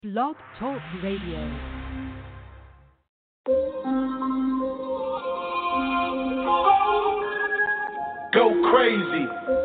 Blog Talk Radio. Go crazy.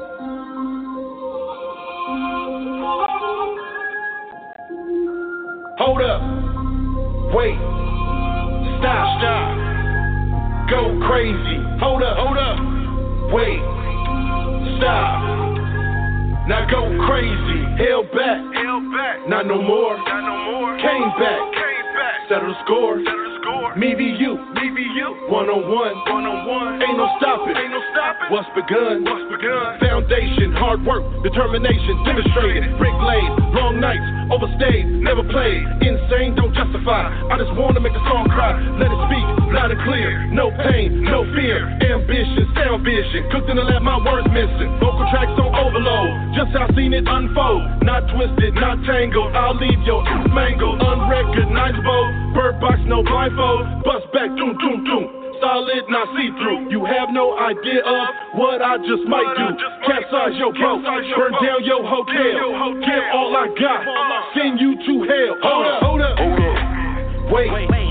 Hold up. Wait. Stop. Go crazy. Hold up. Wait. Stop. Now go crazy. Held back. Not no more. Came back. Settle the score. Me be you. One-on-one. Ain't no stopping. What's begun? Foundation, hard work, determination, demonstrated. Brick laid, long nights, overstayed, never played. Insane, don't justify. I just wanna make the song cry. Let it speak, loud and clear. No pain, no fear. Ambition, sound vision. Cooked in the lab, my words missing. Vocal tracks on overload. Just how I seen it unfold. Not twisted, not tangled. I'll leave your mangled. Unrecognizable. Bird box, no blindfold. Bust back, doom. Solid, not see-through. You have no idea of what I just might do. Capsize your boat, burn down your hotel. Give all I got, send you to hell. Hold up. Wait.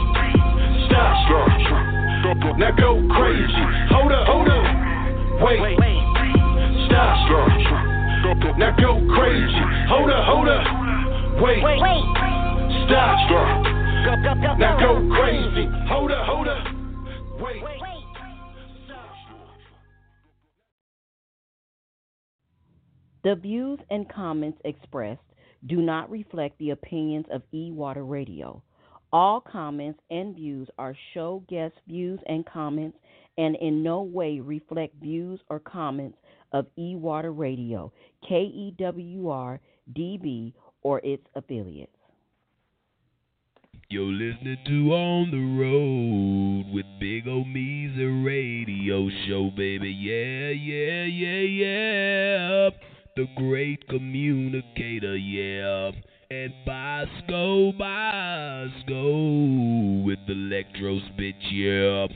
Stop. Now go crazy. Hold up. Wait. Stop. Now go crazy. Hold up. Wait. Stop. Now go crazy. Hold up. Wait. The views and comments expressed do not reflect the opinions of E-Water Radio. All comments and views are show guest views and comments and in no way reflect views or comments of E-Water Radio, KEWR, DB, or its affiliates. You're listening to On the Road with Big O Me's a radio show, baby. Yeah. The great communicator, yeah. And Bosco with the electro spit, yeah.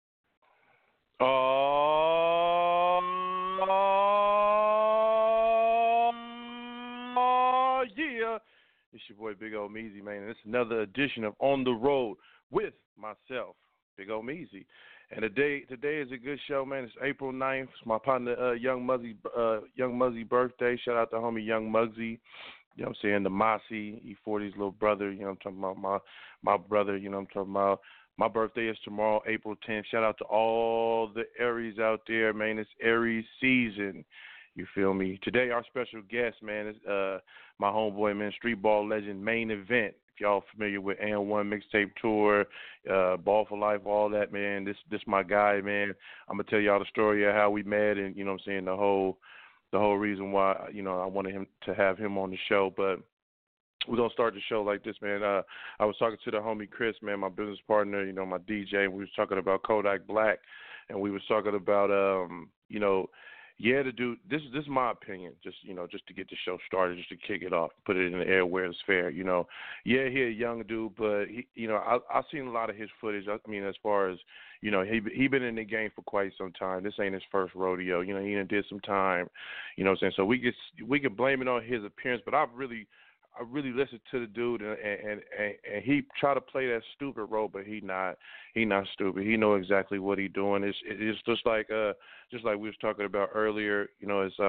Yeah. It's your boy Big O Meezy, man, and it's another edition of On the Road with myself, Big O Meezy. And today is a good show, man. It's April 9th. It's my partner Young Muzzy birthday. Shout out to homie Young Muggsy. You know what I'm saying? The Mossy, E40's little brother. You know what I'm talking about? My brother, you know what I'm talking about? My birthday is tomorrow, April 10th. Shout out to all the Aries out there, man. It's Aries season. You feel me? Today, our special guest, man, is my homeboy, man, street ball legend, Main Event. If y'all familiar with And1 Mixtape Tour, Ball for Life, all that, man, this my guy, man. I'm going to tell y'all the story of how we met and, you know what I'm saying, the whole reason why, you know, I wanted him to have him on the show. But we're going to start the show like this, man. I was talking to the homie Chris, man, my business partner, you know, my DJ, and we was talking about Kodak Black, and we was talking about, you know, yeah, the dude. This is my opinion. Just just to get the show started, just to kick it off, put it in the air where it's fair. You know, yeah, he a young dude, but he, you know, I've seen a lot of his footage. I mean, as far as you know, he been in the game for quite some time. This ain't his first rodeo. You know, he done did some time. You know what I'm saying? So we could blame it on his appearance, but I really listened to the dude, and he tried to play that stupid role, but he not stupid. He know exactly what he doing. It's just like we was talking about earlier. You know, it's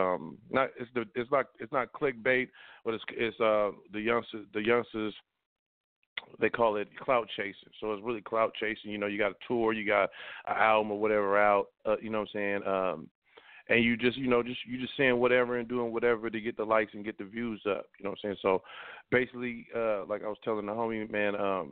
not clickbait, but it's the youngsters. They call it clout chasing. So it's really clout chasing. You know, you got a tour, you got an album or whatever out. You know what I'm saying? And you just saying whatever and doing whatever to get the likes and get the views up. You know what I'm saying? So basically, like I was telling the homie, man,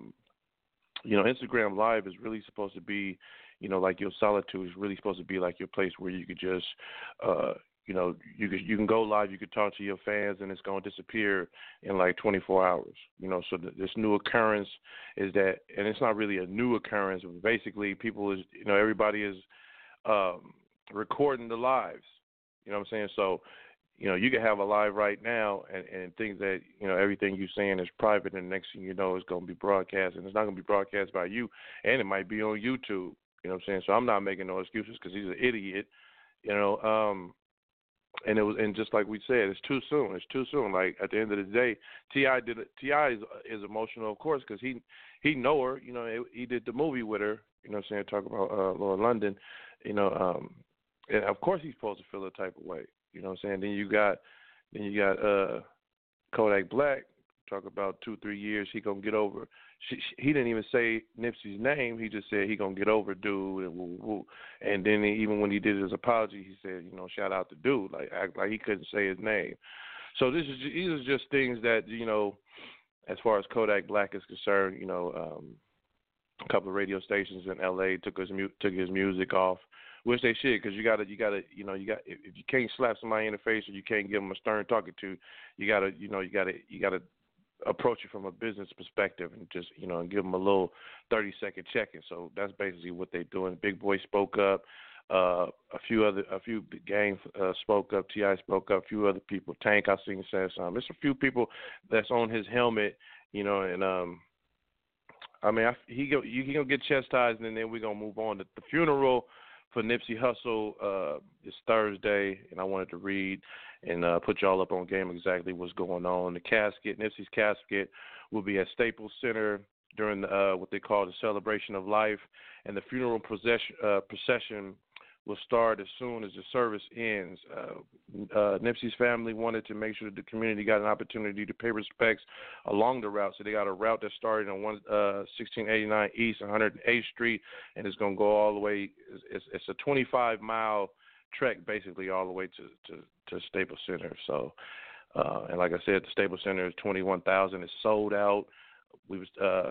you know, Instagram Live is really supposed to be, you know, like your solitude is really supposed to be like your place where you could just, you know, you can go live, you could talk to your fans, and it's going to disappear in like 24 hours. You know, so this new occurrence is that, and it's not really a new occurrence. But basically, people is, you know, everybody is recording the lives. You know what I'm saying? So, you know, you can have a live right now and think that, you know, everything you're saying is private, and the next thing you know it's going to be broadcast, and it's not going to be broadcast by you, and it might be on YouTube. You know what I'm saying? So I'm not making no excuses because he's an idiot. You know, and just like we said, it's too soon. It's too soon. Like at the end of the day, T.I. is emotional, of course, because he know her. You know, he did the movie with her. You know what I'm saying? Talk about Lord London. You know, and of course he's supposed to feel a type of way. You know what I'm saying? Then you got Kodak Black. Talk about 2-3 years he gonna get over. He didn't even say Nipsey's name. He just said he gonna get over dude and woo woo. And then even when he did his apology, he said, you know, shout out to dude, like act like he couldn't say his name. So these are just things that, you know, as far as Kodak Black is concerned, you know, a couple of radio stations in L.A. took his music off, which they should, because you gotta, you know, if you can't slap somebody in the face or you can't give them a stern talking to, you gotta approach it from a business perspective and just, you know, and give them a little 30-second check-in. So that's basically what they're doing. Big Boy spoke up. A few Game spoke up. T.I. spoke up. A few other people. Tank, I seen, said something. It's a few people that's on his helmet, you know, and I mean, he gonna get chastised, and then we're gonna move on. The funeral for Nipsey Hussle is Thursday, and I wanted to read and put y'all up on game exactly what's going on. The casket, Nipsey's casket, will be at Staples Center during what they call the celebration of life, and the funeral procession will start as soon as the service ends. Nipsey's family wanted to make sure that the community got an opportunity to pay respects along the route, so they got a route that started on 1689 East, 108th Street, and it's going to go all the way. It's a 25-mile trek, basically, all the way to Staples Center. So, and like I said, the Staples Center is 21,000. It's sold out. We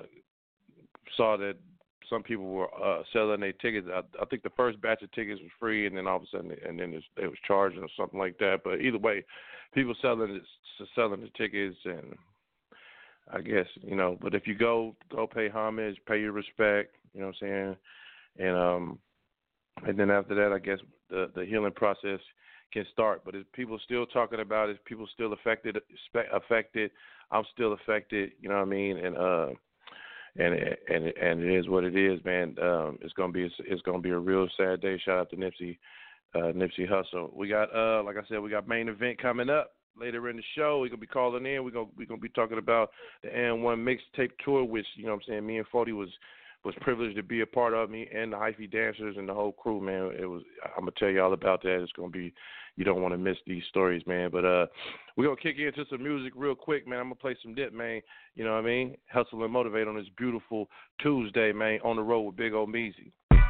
saw that some people were selling their tickets. I think the first batch of tickets was free, and then all of a sudden, they was charging or something like that. But either way, people selling the tickets, and I guess, you know. But if you go pay homage, pay your respect, you know what I'm saying, and then after that, I guess the healing process can start. But if people still talking about it, if people still affected, I'm still affected. You know what I mean, and it is what it is, man. It's gonna be a real sad day. Shout out to Nipsey Hussle. We got like I said, we got main event coming up later in the show. We're gonna be calling in. We're gonna be talking about the N1 mixtape tour, which, you know what I'm saying, me and Fody was privileged to be a part of, me and the Hyphy dancers and the whole crew, man. I'm gonna tell you all about that. It's gonna be, you don't want to miss these stories, man. But we're gonna kick into some music real quick, man. I'm gonna play some dip, man. You know what I mean? Hustle and motivate on this beautiful Tuesday, man. On the road with Big O Meezy.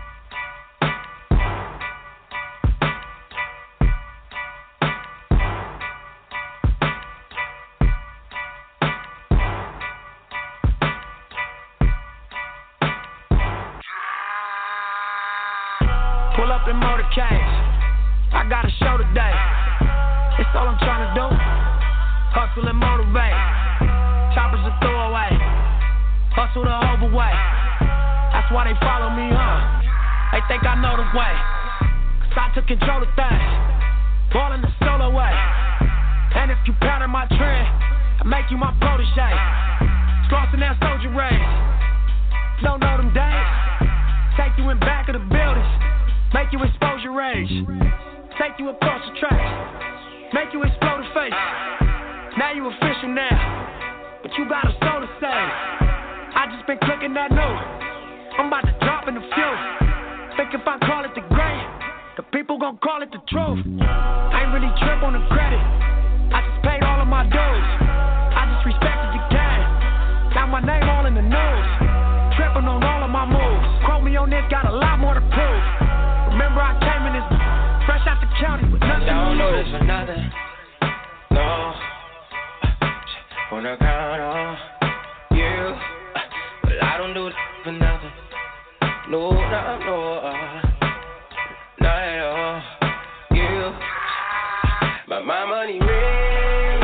Pull up in motorcades. I got a show today. It's all I'm trying to do. Hustle and motivate. Choppers a throwaway. Hustle the overweight. That's why they follow me, They think I know the way. 'Cause I took control of things. Ballin' the solo way. And if you pattern my trend, I make you my protege. Crossing that soldier race. Don't know them days. Take you in back of the buildings. Make you expose your rage. Take you across the tracks. Make you explode the face. Now you official now, but you got a soul to save. I just been cooking that new. I'm about to drop in the few. Think if I call it the great, the people gon' call it the truth. I ain't really trip on the credit. I just paid all of my dues. I just respected the game. Got my name all in the news. Tripping on all of my moves. Quote me on this, got a lot more to prove. Remember I came in this fresh out the county with nothing to lose. Don't do this for nothing, no. Wanna count on you, but I don't do this for nothing. No, not at all. You, but my money ring,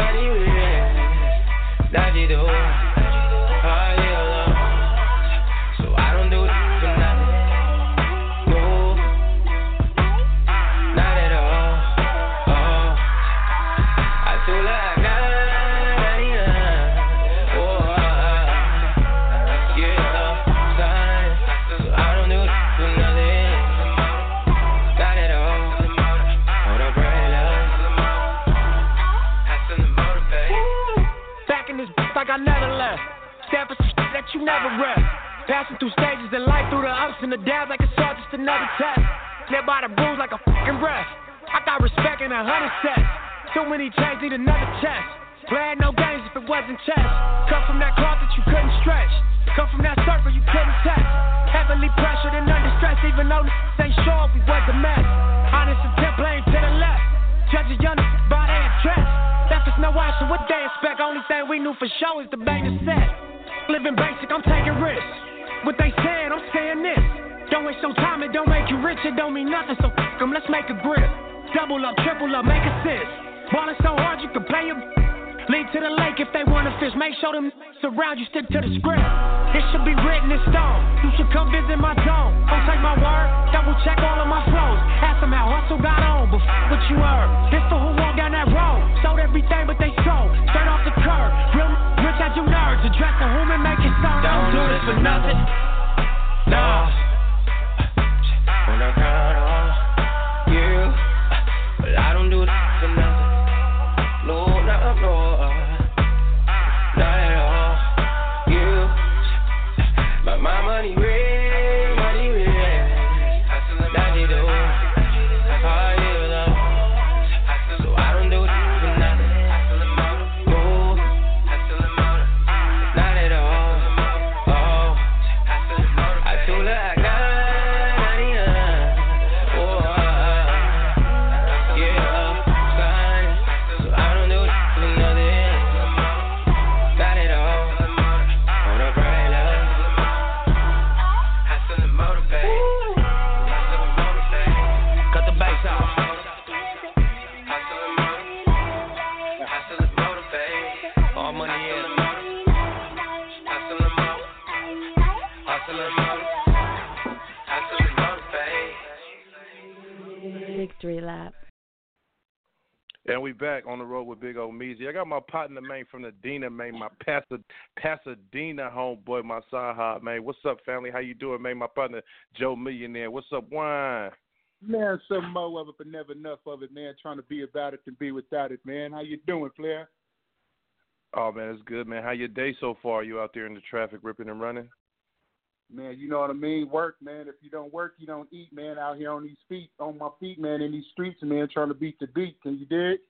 that you do. For you never rest. Passing through stages in life, through the ups and the downs, like it's all just another test. Live by the rules like a fucking rest. I got respect in 100 sets. Too many chains need another chest. Playing no games if it wasn't chess. Come from that cloth that you couldn't stretch. Come from that circle you couldn't test. Heavily pressured and under stress, even though ain't sure if we was a mess. Honest attempt playing to the left. Judge a young by their address. Left us no option, what they expect. Only thing we knew for sure is the bang is set. Living basic, I'm taking risks. What they saying, I'm saying this. Don't waste your time, it don't make you rich, it don't mean nothing, so fuck 'em, let's make a grip. Double up, triple up, make assist. Ballin' so hard you can play your lead to the lake if they wanna fish. Make sure them around you stick to the script. It should be written in stone. You should come visit my dome. Don't take my word, double check all of my flows. Ask them how hustle got on, but fuck what you heard. This for who walked down that road. Sold everything but they sold. Straight off the curb. Real rich as you nerds. Address the whom and make it sound. Don't do this for nothing. No. When I count on you, but I don't do this for nothing. No, not at all. You, but my money red, money red. That you do, how you love. So I don't do this for nothing. No, not at all. Oh, I told her I got. Victory lap. And we back on the road with Big O Meezy. I got my partner, man, from the Dina, man, my Pasadena homeboy, my Sahab, man. What's up, family? How you doing, man? My partner, Joe Millionaire. What's up, wine? Man, some more of it, but never enough of it, man. Trying to be about it and be without it, man. How you doing, Flair? Oh, man, it's good, man. How your day so far? You out there in the traffic ripping and running? Man, you know what I mean? Work, man. If you don't work, you don't eat, man. Out here on my feet, man, in these streets, man, trying to beat the beat. Can you dig?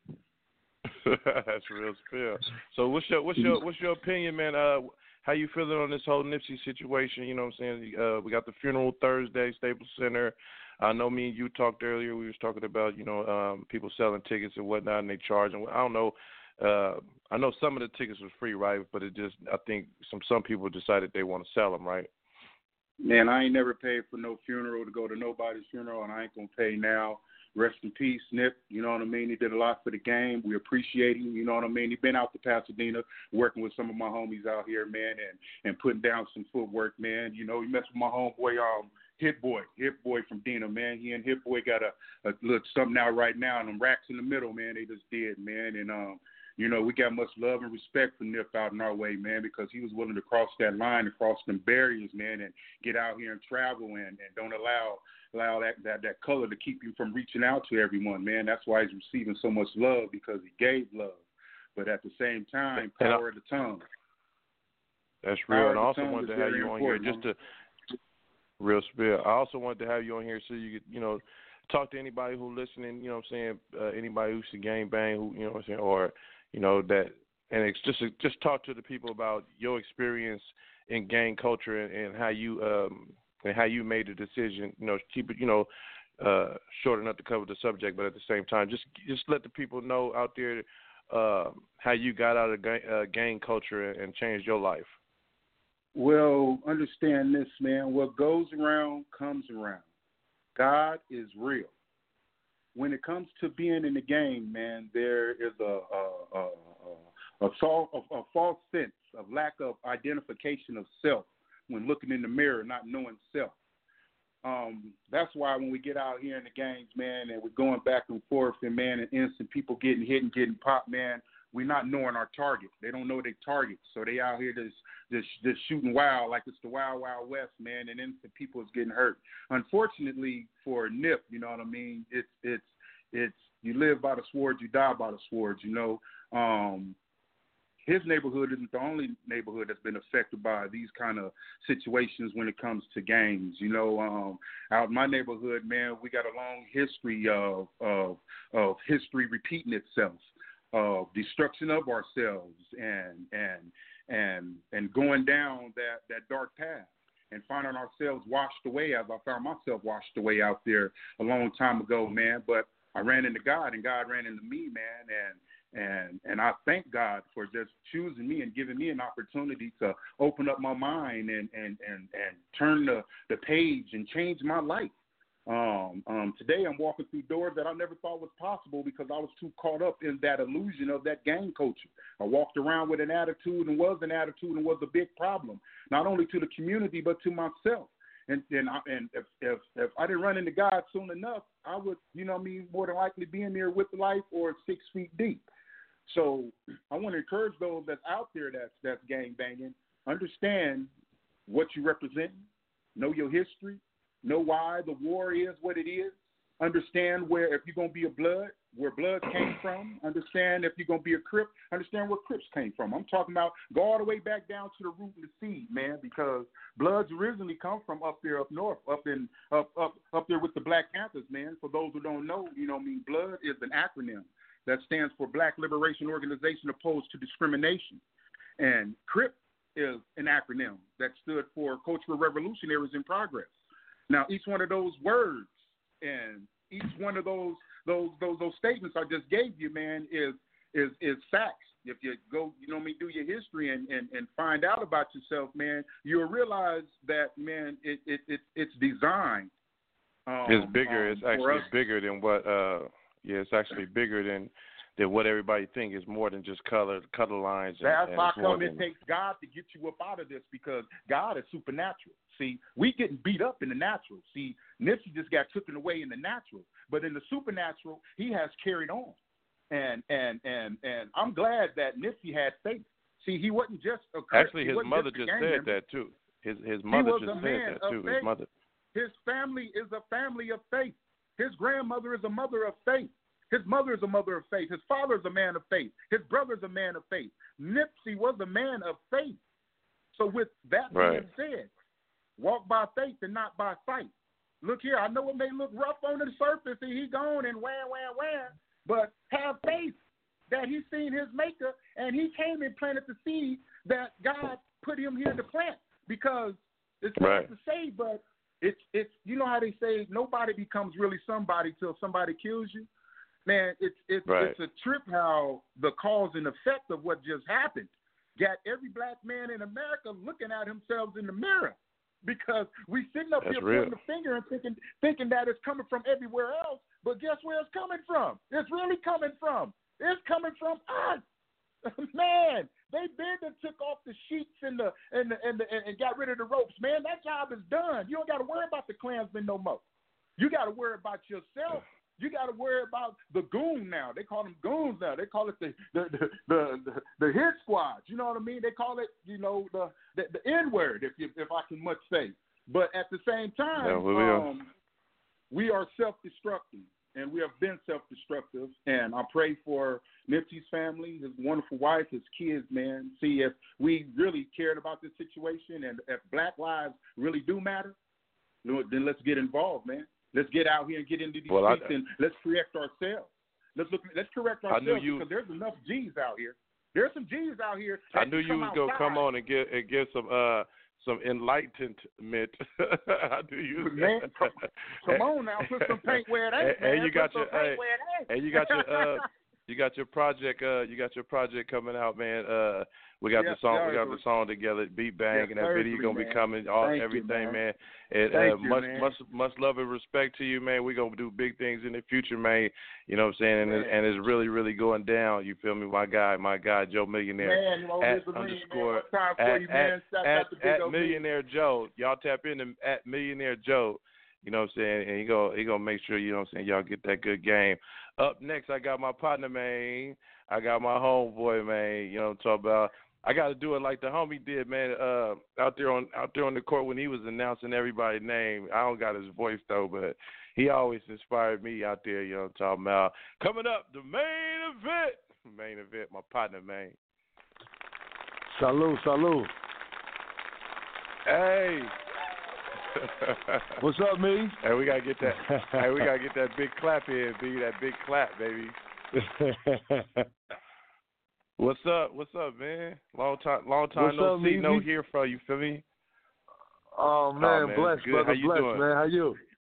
That's real spill. So what's your opinion, man? How you feeling on this whole Nipsey situation? You know what I'm saying? We got the funeral Thursday, Staples Center. I know me and you talked earlier. We was talking about, people selling tickets and whatnot, and they charging. I don't know. I know some of the tickets was free, right? But I think some people decided they want to sell them, right? Man, I ain't never paid for no funeral to go to nobody's funeral, and I ain't going to pay now. Rest in peace, Nip. You know what I mean? He did a lot for the game. We appreciate him. You know what I mean? He been out to Pasadena working with some of my homies out here, man, and putting down some footwork, man. You know, he messed with my homeboy, Hit Boy from Dina, man. He and Hit Boy got a little something out right now, and them racks in the middle, man, they just did, man. And, we got much love and respect for Nip out in our way, man, because he was willing to cross that line and cross them barriers, man, and get out here and travel and don't allow that color to keep you from reaching out to everyone, man. That's why he's receiving so much love, because he gave love. But at the same time, power of the tongue. That's real. And I also wanted to have you on here just to real spill. I also wanted to have you on here so you could, talk to anybody who's listening, you know what I'm saying, anybody who's a gang bang, who, you know what I'm saying, or that, and it's just talk to the people about your experience in gang culture and how you made the decision. Keep it short enough to cover the subject, but at the same time, just let the people know out there how you got out of gang culture and changed your life. Well, understand this, man. What goes around comes around. God is real. When it comes to being in the game, man, there is a false sense of lack of identification of self when looking in the mirror, not knowing self. That's why when we get out here in the gangs, man, and we're going back and forth, and man, and instant people getting hit and getting popped, man, we're not knowing our target. They don't know their target, so they out here just shooting wild like it's the wild, wild west, man, and innocent people is getting hurt. Unfortunately for Nip, you know what I mean, it's you live by the sword, you die by the sword, his neighborhood isn't the only neighborhood that's been affected by these kind of situations when it comes to gangs. You know, out in my neighborhood, man, we got a long history of history repeating itself, of destruction of ourselves, and going down that dark path, and finding ourselves washed away, as I found myself washed away out there a long time ago, man. But I ran into God, and God ran into me, man, and I thank God for just choosing me and giving me an opportunity to open up my mind and turn the page and change my life. Today I'm walking through doors that I never thought was possible because I was too caught up in that illusion of that gang culture. I walked around with an attitude and was a big problem, not only to the community but to myself. And if I didn't run into God soon enough, I would, more than likely be in there with life or 6 feet deep. So I want to encourage those that's out there that's gang banging. Understand what you represent. Know your history. Know why the war is what it is. Understand where, if you're going to be a blood, where blood came from. Understand if you're going to be a Crip, understand where Crips came from. I'm talking about go all the way back down to the root and the seed, man, because Bloods originally come from up there up north, up there with the Black Panthers, man. For those who don't know, Blood is an acronym that stands for Black Liberation Organization Opposed to Discrimination. And Crip is an acronym that stood for Cultural Revolutionaries in Progress. Now, each one of those words and each one of those statements I just gave you, man, is facts. If you go, do your history and find out about yourself, man, you'll realize that, man, it's designed. It's bigger. It's actually bigger than what. It's actually bigger than what everybody thinks. It's more than just color lines. That's how come it takes God to get you up out of this, because God is supernatural. See, we getting beat up in the natural. See, Nipsey just got taken away in the natural, but in the supernatural, he has carried on. And I'm glad that Nipsey had faith. See, he wasn't just a Christian. Actually, his mother just said that too. His mother just said that too. His mother. His family is a family of faith. His grandmother is a mother of faith. His mother is a mother of faith. His father is a man of faith. His brother is a man of faith. Nipsey was a man of faith. So with that being said, walk by faith and not by sight. Look here, I know it may look rough on the surface and he gone and wham, but have faith that he's seen his maker and he came and planted the seed that God put him here to plant. Because it's hard to say, but it's you know how they say nobody becomes really somebody till somebody kills you. Man, it's a trip how the cause and effect of what just happened got every black man in America looking at themselves in the mirror, because we sitting up here pointing the finger and thinking that it's coming from everywhere else, but guess where it's coming from? It's really coming from. It's coming from us. Man, they been and took off the sheets and got rid of the ropes. Man, that job is done. You don't got to worry about the Klansmen no more. You got to worry about yourself. You got to worry about the goon now. They call them goons now. They call it the hit squad. You know what I mean? They call it, the N-word, if I can much say. But at the same time, we are self-destructing, and we have been self-destructive. And I pray for Nipsey's family, his wonderful wife, his kids, man. See, if we really cared about this situation and if black lives really do matter, then let's get involved, man. Let's get out here and get into these streets and let's correct ourselves. Let's correct ourselves, because there's enough G's out here. There's some G's out here. I knew you was gonna come on and get some enlightenment. I knew you was man, come on now, put some paint where it ain't, man. And you got your project. You got your project coming out, man. We got the song. We got the song together. Beat Bang, and that video gonna be coming. Everything, man. And much love and respect to you, man. We gonna do big things in the future, man. You know what I'm saying? And it's really, really going down. You feel me? My guy, Joe Millionaire. Man, at Millionaire Joe. Y'all tap in at Millionaire Joe. You know what I'm saying? And he gonna make sure, you know what I'm saying, y'all get that good game. Up next, I got my partner, man. I got my homeboy, man. You know what I'm talking about. I got to do it like the homie did, man. Out there on the court when he was announcing everybody's name. I don't got his voice though, but he always inspired me out there. You know what I'm talking about. Coming up, the main event. My partner, man. Salute. Hey. What's up, me? Hey, we gotta get that. Hey, we gotta get that big clap in, B. That big clap, baby. What's up, man? Long time What's no up, see, me? no hear from you. Feel me? Oh man, blessed, good. brother, How you blessed, doing? man. How you?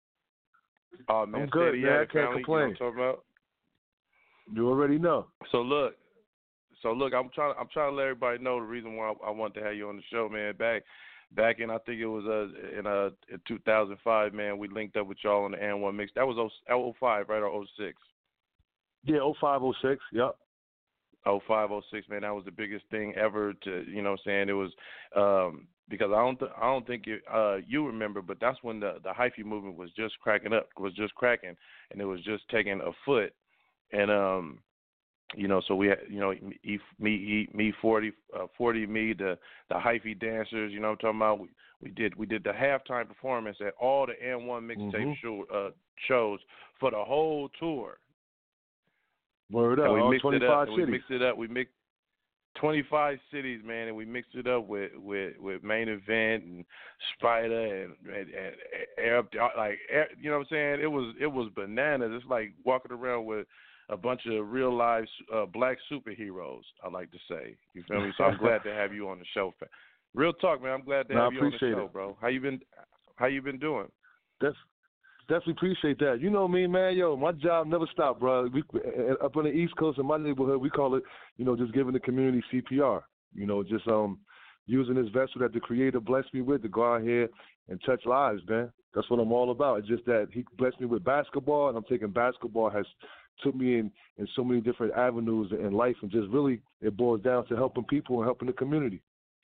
Oh man, I'm good, steady man. at I it, can't family. complain. You know what I'm talking about? You already know. So look, I'm trying to let everybody know the reason why I wanted to have you on the show, man. Back in, I think it was in 2005, man. We linked up with y'all on the N1 mix. That was 05, right, or 06? Yeah, 05, 06. Yep. 05, 06, man. That was the biggest thing ever. To you know, what I'm saying it was because I don't think you remember, but that's when the hyphy movement was just cracking, and it was just taking a foot, and you know, so we had, you know, me 40 me, the hyphy dancers, you know what I'm talking about? We did the halftime performance at all the N1 mixtape shows for the whole tour. Word up, all 25 cities. We mixed it up. We mixed 25 cities, man, and we mixed it up with Main Event and Spider and Arab, like, you know what I'm saying? It was bananas. It's like walking around with a bunch of real live black superheroes, I like to say. You feel me? So I'm glad to have you on the show. Real talk, man. I'm glad to have you on the show, bro. How you been doing? Definitely appreciate that. You know me, man. Yo, my job never stopped, bro. Up on the East Coast in my neighborhood, we call it, you know, just giving the community CPR. You know, just using this vessel that the Creator blessed me with to go out here and touch lives, man. That's what I'm all about. It's just that He blessed me with basketball, and I'm taking basketball has took me in so many different avenues in life, and just really it boils down to helping people and helping the community.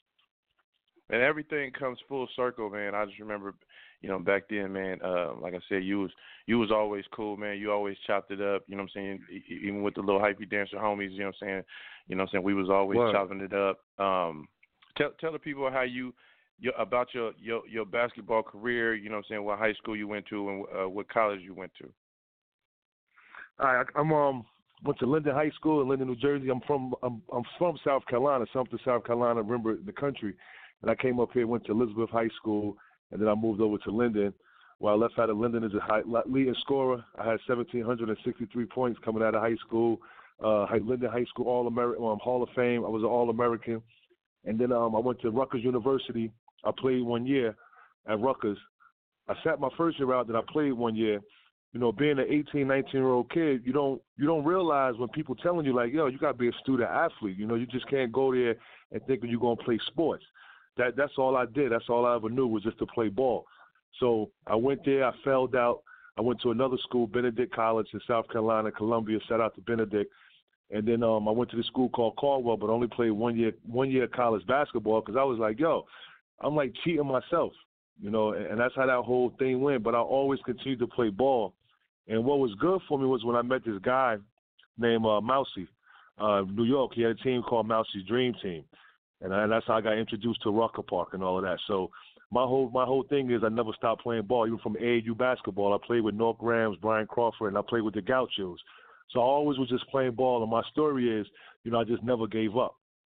And everything comes full circle, man. I just remember, you know, back then, man, like I said, you was always cool, man. You always chopped it up, you know what I'm saying? Even with the little hypey dancer homies, you know what I'm saying? We was always chopping it up. Tell the people how about your basketball career, you know what I'm saying, what high school you went to and what college you went to. I went to Linden High School in Linden, New Jersey. I'm from South Carolina, Sumter, South Carolina, remember the country. And I came up here, went to Elizabeth High School, and then I moved over to Linden. Well, I left out of Linden as a leading scorer. I had 1,763 points coming out of high school. Linden High School All-American, Hall of Fame. I was an All-American. And then I went to Rutgers University. I played 1 year at Rutgers. I sat my first year out, then I played 1 year. You know, being an 18, 19-year-old kid, you don't realize when people telling you, like, yo, you got to be a student athlete. You know, you just can't go there and thinking you're going to play sports. That's all I did. That's all I ever knew was just to play ball. So I went there. I failed out. I went to another school, Benedict College in South Carolina, Columbia. Shout out to Benedict. And then I went to the school called Caldwell, but only played 1 year college basketball because I was like, yo, I'm like cheating myself, you know, and that's how that whole thing went. But I always continued to play ball. And what was good for me was when I met this guy named Mousy, New York. He had a team called Mousy's Dream Team. And that's how I got introduced to Rucker Park and all of that. So my whole thing is I never stopped playing ball. Even from AAU basketball, I played with North Grams, Brian Crawford, and I played with the Gauchos. So I always was just playing ball. And my story is, you know, I just never gave up.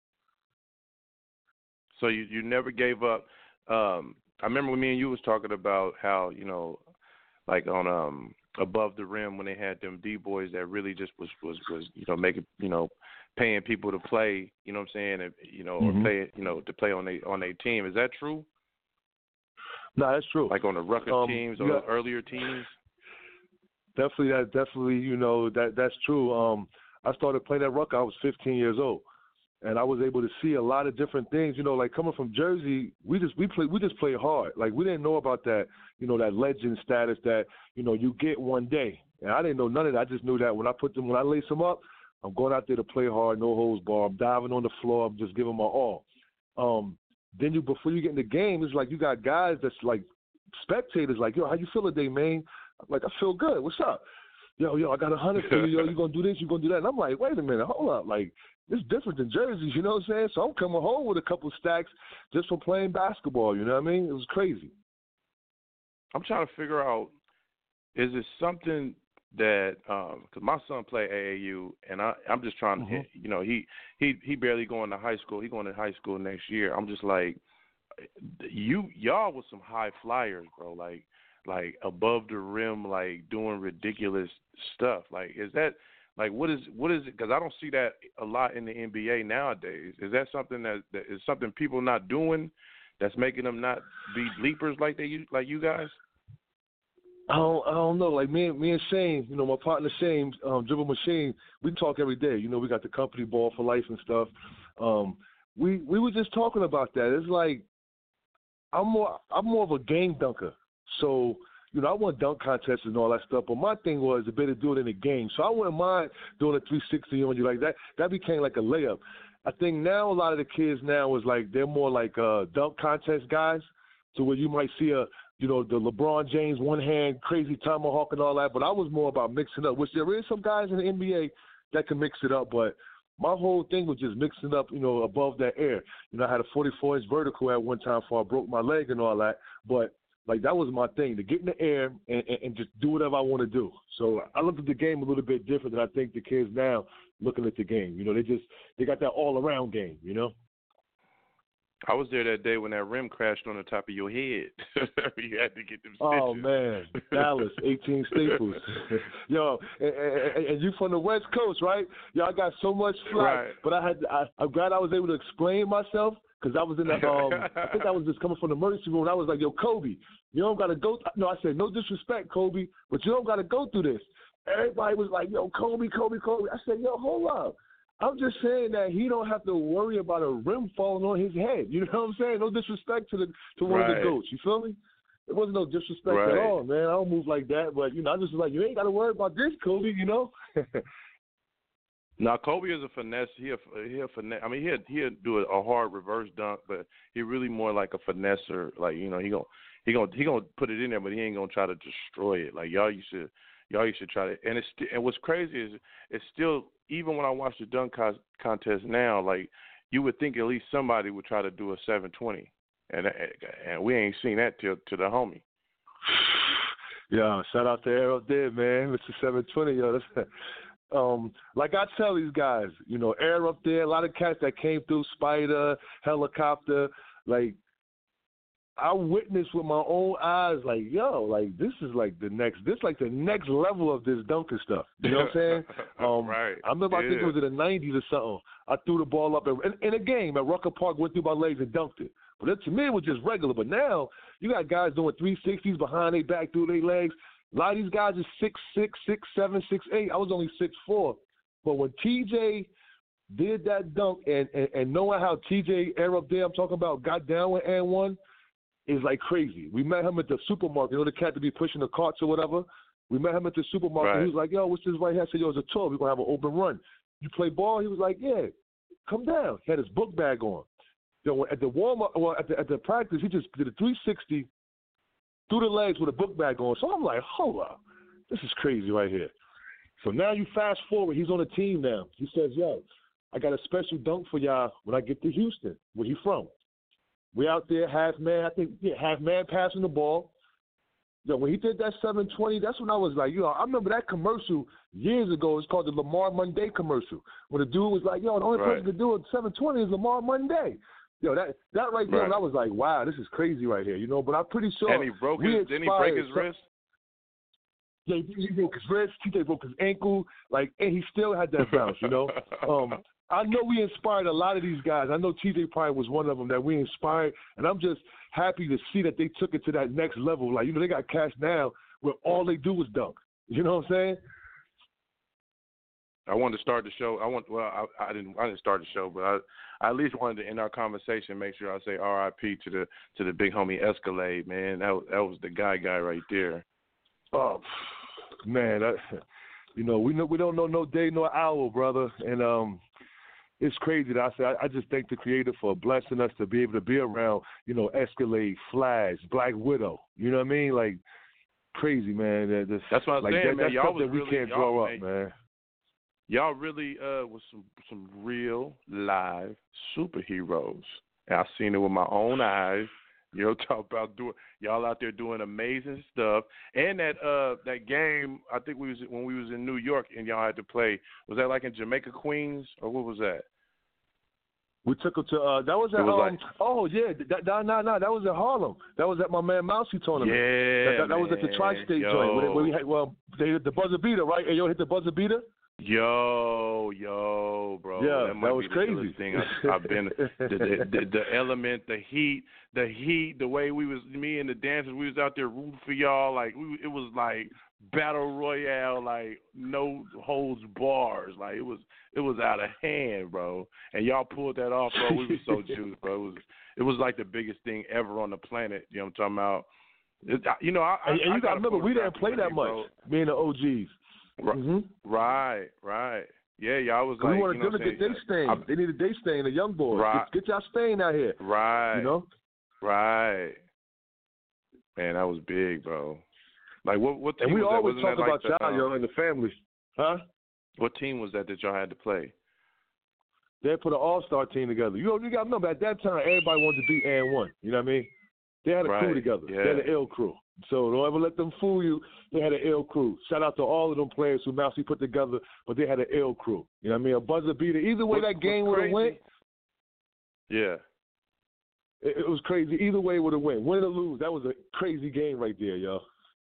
So you never gave up. I remember when me and you was talking about how, you know, like on Above the Rim when they had them D-boys that really just was you know, making, you know, paying people to play, you know what I'm saying, and, you know, or play, you know, to play on their team. Is that true? No, that's true. Like on the Rutgers teams or earlier teams? Definitely, you know, that's true. I started playing at Rutgers. I was 15 years old, and I was able to see a lot of different things. You know, like coming from Jersey, we just played hard. Like we didn't know about that, you know, that legend status that, you know, you get one day. And I didn't know none of that. I just knew that when I lace them up, I'm going out there to play hard, no holds barred. I'm diving on the floor. I'm just giving my all. Then before you get in the game, it's like you got guys that's like spectators, like, yo, how you feel today, man? I'm like, I feel good. What's up? Yo, I got 100 for you. Yo, you gonna do this? You gonna do that? And I'm like, wait a minute, hold up, like. It's different than jerseys, you know what I'm saying? So I'm coming home with a couple stacks just from playing basketball, you know what I mean? It was crazy. I'm trying to figure out, is it something that because my son play AAU, and I'm just trying to, you know, he barely going to high school. He going to high school next year. I'm just like, y'all with some high flyers, bro. Like above the rim, like doing ridiculous stuff. Like, is that like what is it? Because I don't see that a lot in the NBA nowadays. Is that something that is something people not doing that's making them not be leapers like you guys? I don't know. Like me and Shane, you know, my partner Shane, Dribble Machine, we talk every day. You know, we got the company Ball for Life and stuff. We were just talking about that. It's like I'm more of a game dunker. So, you know, I won dunk contests and all that stuff, but my thing was a bit to do it in a game. So I wouldn't mind doing a 360 on you like that. That became like a layup. I think now a lot of the kids now is like they're more like dunk contest guys, to where you might see the LeBron James one-hand crazy tomahawk and all that, but I was more about mixing up, which there is some guys in the NBA that can mix it up, but my whole thing was just mixing up, you know, above that air. You know, I had a 44-inch vertical at one time before I broke my leg and all that, but, like, that was my thing, to get in the air and just do whatever I want to do. So I looked at the game a little bit different than I think the kids now looking at the game. You know, they got that all-around game, you know? I was there that day when that rim crashed on the top of your head. You had to get them stitches. Oh, man. Dallas, 18 Staples. Yo, and you from the West Coast, right? Yo, I got so much flack. Right. But I'm glad I was able to explain myself, because I was in the I think I was just coming from the emergency room, and I was like, yo, Kobe, you don't got to go. No, I said, no disrespect, Kobe, but you don't got to go through this. Everybody was like, yo, Kobe. I said, yo, hold up. I'm just saying that he don't have to worry about a rim falling on his head. You know what I'm saying? No disrespect to one of the GOATs. You feel me? There wasn't no disrespect at all, man. I don't move like that. But, you know, I just was like, you ain't got to worry about this, Kobe, you know? Now, Kobe is a finesse. He a finesse. I mean, he'll do a hard reverse dunk, but he really more like a finesser. Like, you know, he gonna put it in there, but he ain't gonna try to destroy it. Like y'all used to try to. And what's crazy is it's still, even when I watch the dunk contest now, like you would think at least somebody would try to do a 720, and we ain't seen that to the homie. Yeah, shout out to Air up there, man, Mr. 720. Yo, that's. Like I tell these guys, you know, Air up there, a lot of cats that came through, Spider, Helicopter, like I witnessed with my own eyes, like, yo, like this is like the next level of this dunking stuff. You know what I'm saying? Right. I remember, I think it was in the 90s or something. I threw the ball up in a game at Rucker Park, went through my legs and dunked it. But to me, it was just regular. But now you got guys doing 360s behind their back, through their legs. A lot of these guys are 6'6", 6'7", 6'8". I was only 6'4". But when TJ did that dunk and knowing how TJ Air up there, I'm talking about, got down with and one, is like crazy. We met him at the supermarket. You know, the cat to be pushing the carts or whatever. We met him at the supermarket. Right. He was like, yo, what's this right here? I said, yo, it's a tour. We're going to have an open run. You play ball? He was like, yeah, come down. He had his book bag on. Yo, at the warm-up, well, at the practice, he just did a 360 through the legs with a book bag on. So I'm like, hold up. This is crazy right here. So now you fast forward. He's on the team now. He says, yo, I got a special dunk for y'all when I get to Houston. Where he from? We out there, half man passing the ball. Yo, when he did that 720, that's when I was like, yo, I remember that commercial years ago. It's called the Lamar Monday commercial. When the dude was like, yo, the only person to do a 720 is Lamar Monday. Yo, that right there, and I was like, wow, this is crazy right here, you know. But I'm pretty sure. And didn't he break his wrist? Yeah, he broke his wrist. TJ broke his ankle. Like, and he still had that bounce, you know. I know we inspired a lot of these guys. I know TJ probably was one of them that we inspired, and I'm just happy to see that they took it to that next level. Like, you know, they got cash now where all they do is dunk. You know what I'm saying? I wanted to start the show. I didn't start the show, but I at least wanted to end our conversation. Make sure I say R.I.P. to the big homie Escalade, man. That was the guy right there. Oh man, we don't know no day nor hour, brother, and it's crazy that I just thank the Creator for blessing us to be able to be around, you know, Escalade, Flash, Black Widow. You know what I mean? Like, crazy, man. That's what I'm saying, man. That's y'all something we can't grow up, man. Y'all really was some real live superheroes. And I've seen it with my own eyes. You know, talk about y'all out there doing amazing stuff. And that game, I think when we was in New York and y'all had to play. Was that like in Jamaica, Queens, or what was that? We took them to that was at that was at Harlem. That was at my man Mousy tournament. Yeah, that was at the Tri-State joint where we had they hit the buzzer beater, right? And yo hit the buzzer beater. Yo, bro. Yeah, that might was be the crazy. Thing I've been the element, the heat, the way me and the dancers, we was out there rooting for y'all. Like it was like battle royale, like no holds bars. Like it was out of hand, bro. And y'all pulled that off, bro. We were so juiced, bro. It was like the biggest thing ever on the planet. You know what I'm talking about? You know, I you got to remember we didn't play that much. Me and the OGs. Right. Yeah, y'all was like, we wanted them to get their stain. They needed their stain, the young boys. Right. Get y'all stain out here. Right. You know? Right. Man, that was big, bro. Like what team and we was always that? talk Wasn't about that like y'all, and the family. Huh? What team was that y'all had to play? They put an all-star team together. You got to remember, at that time, everybody wanted to beat AND1. You know what I mean? They had a crew together. Yeah. They had an ill crew. So don't ever let them fool you. They had an ill crew. Shout out to all of them players who Mousy put together, but they had an ill crew. You know what I mean? A buzzer beater. Either way that game would have went. Yeah. It was crazy. Either way it would have went. Win or lose, that was a crazy game right there, yo.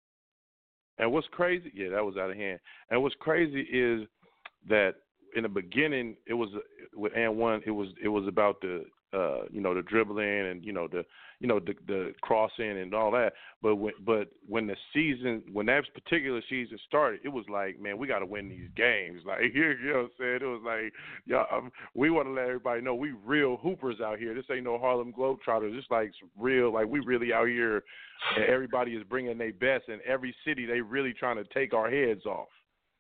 And what's crazy? Yeah, that was out of hand. And what's crazy is that in the beginning, it was with AND1. It was about the the dribbling and the crossing and all that. But when that particular season started, it was like, man, we got to win these games. Like, you know what I'm saying? It was like, we want to let everybody know we real hoopers out here. This ain't no Harlem Globetrotters. It's like real, like we really out here, and everybody is bringing their best. In every city, they really trying to take our heads off.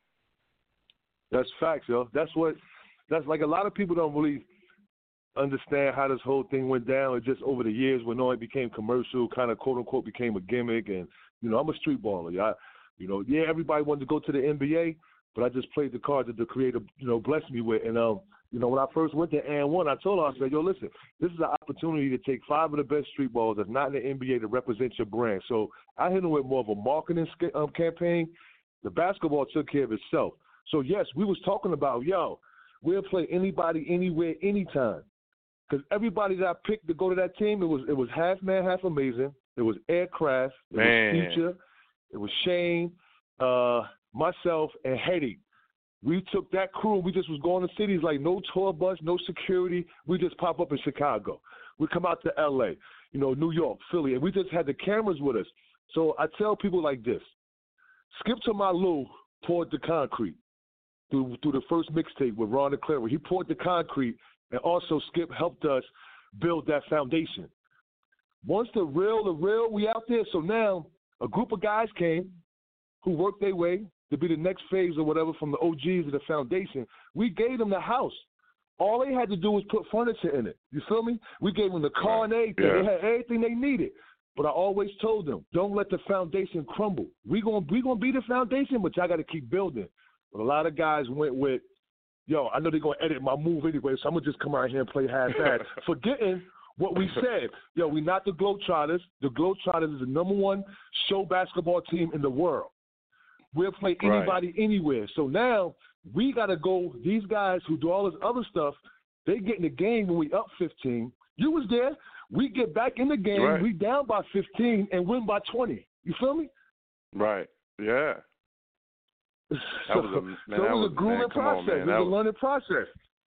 That's facts, yo. That's like a lot of people don't really understand how this whole thing went down. It just over the years when it became commercial, kind of quote unquote became a gimmick. And I'm a street baller. Everybody wanted to go to the NBA, but I just played the cards that the creator blessed me with. And when I first went to AND1, I told her, I said, yo, listen, this is an opportunity to take 5 of the best street ballers that's not in the NBA to represent your brand. So I hit them with more of a marketing campaign. The basketball took care of itself. So yes, we was talking about, we'll play anybody, anywhere, anytime. Because everybody that I picked to go to that team, it was half man, half amazing. It was Aircraft, it was Feature, it was Shane, myself, and Hetty. We took that crew. We just was going to cities like no tour bus, no security. We just pop up in Chicago. We come out to L.A., New York, Philly, and we just had the cameras with us. So I tell people like this, Skip to My Lou poured the concrete through the first mixtape with Ron DeClaire. He poured the concrete. And also, Skip helped us build that foundation. Once the real, we out there. So now a group of guys came who worked their way to be the next phase or whatever from the OGs of the foundation. We gave them the house. All they had to do was put furniture in it. You feel me? We gave them the car and everything. Yeah. They had everything they needed. But I always told them, don't let the foundation crumble. We gonna be the foundation, but y'all got to keep building. But a lot of guys went with, I know they're going to edit my move anyway, so I'm going to just come out here and play half-ass, forgetting what we said. We're not the Globetrotters. The Globetrotters is the #1 show basketball team in the world. We'll play anybody, anywhere. So now we got to go, these guys who do all this other stuff, they get in the game when we up 15. You was there. We get back in the game. We down by 15 and win by 20. You feel me? Right. Yeah. It was a grooming process. It was a learning process.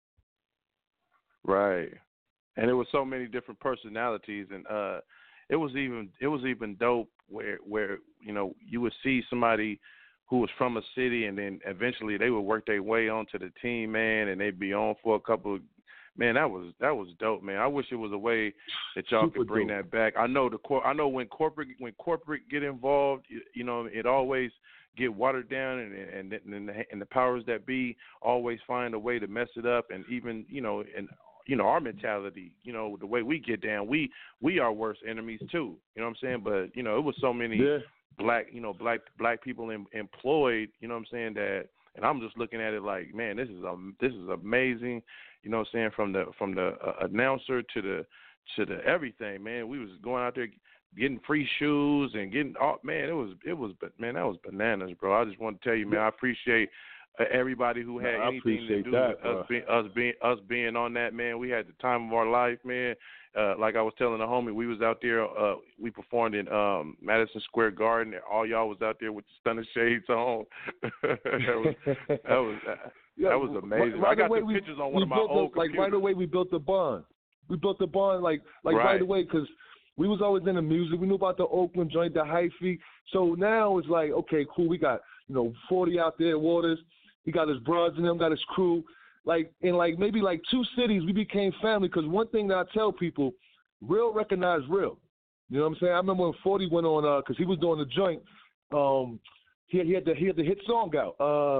Right. And there was so many different personalities, and it was even dope where you would see somebody who was from a city, and then eventually they would work their way onto the team, man, and they'd be on for a couple. Man, that was dope, man. I wish it was a way that y'all could bring that back. I know when corporate get involved, it always get watered down, and the powers that be always find a way to mess it up, and even our mentality, the way we get down, we are worst enemies too. You know what I'm saying? But it was so many black people employed. You know what I'm saying? That, and I'm just looking at it like, man, this is amazing. You know what I'm saying? From the announcer to the everything, man. We was going out there getting free shoes and getting man, man, that was bananas, bro. I just want to tell you, man, I appreciate everybody who had anything to do with us being on that, man. We had the time of our life, man. Like I was telling the homie, we was out there. We performed in Madison Square Garden. All y'all was out there with the stunner shades on. that was amazing. I got the pictures on one of my old computers. Right away, we built the bond. We built the bond right away because we was always in the music. We knew about the Oakland joint, the hyphy. So now it's like, okay, cool. We got 40 out there, Waters. He got his brothers and them, got his crew. Like in maybe 2 cities, we became family. Because one thing that I tell people, real recognize real. You know what I'm saying? I remember when 40 went on because he was doing the joint. He had the hit song out.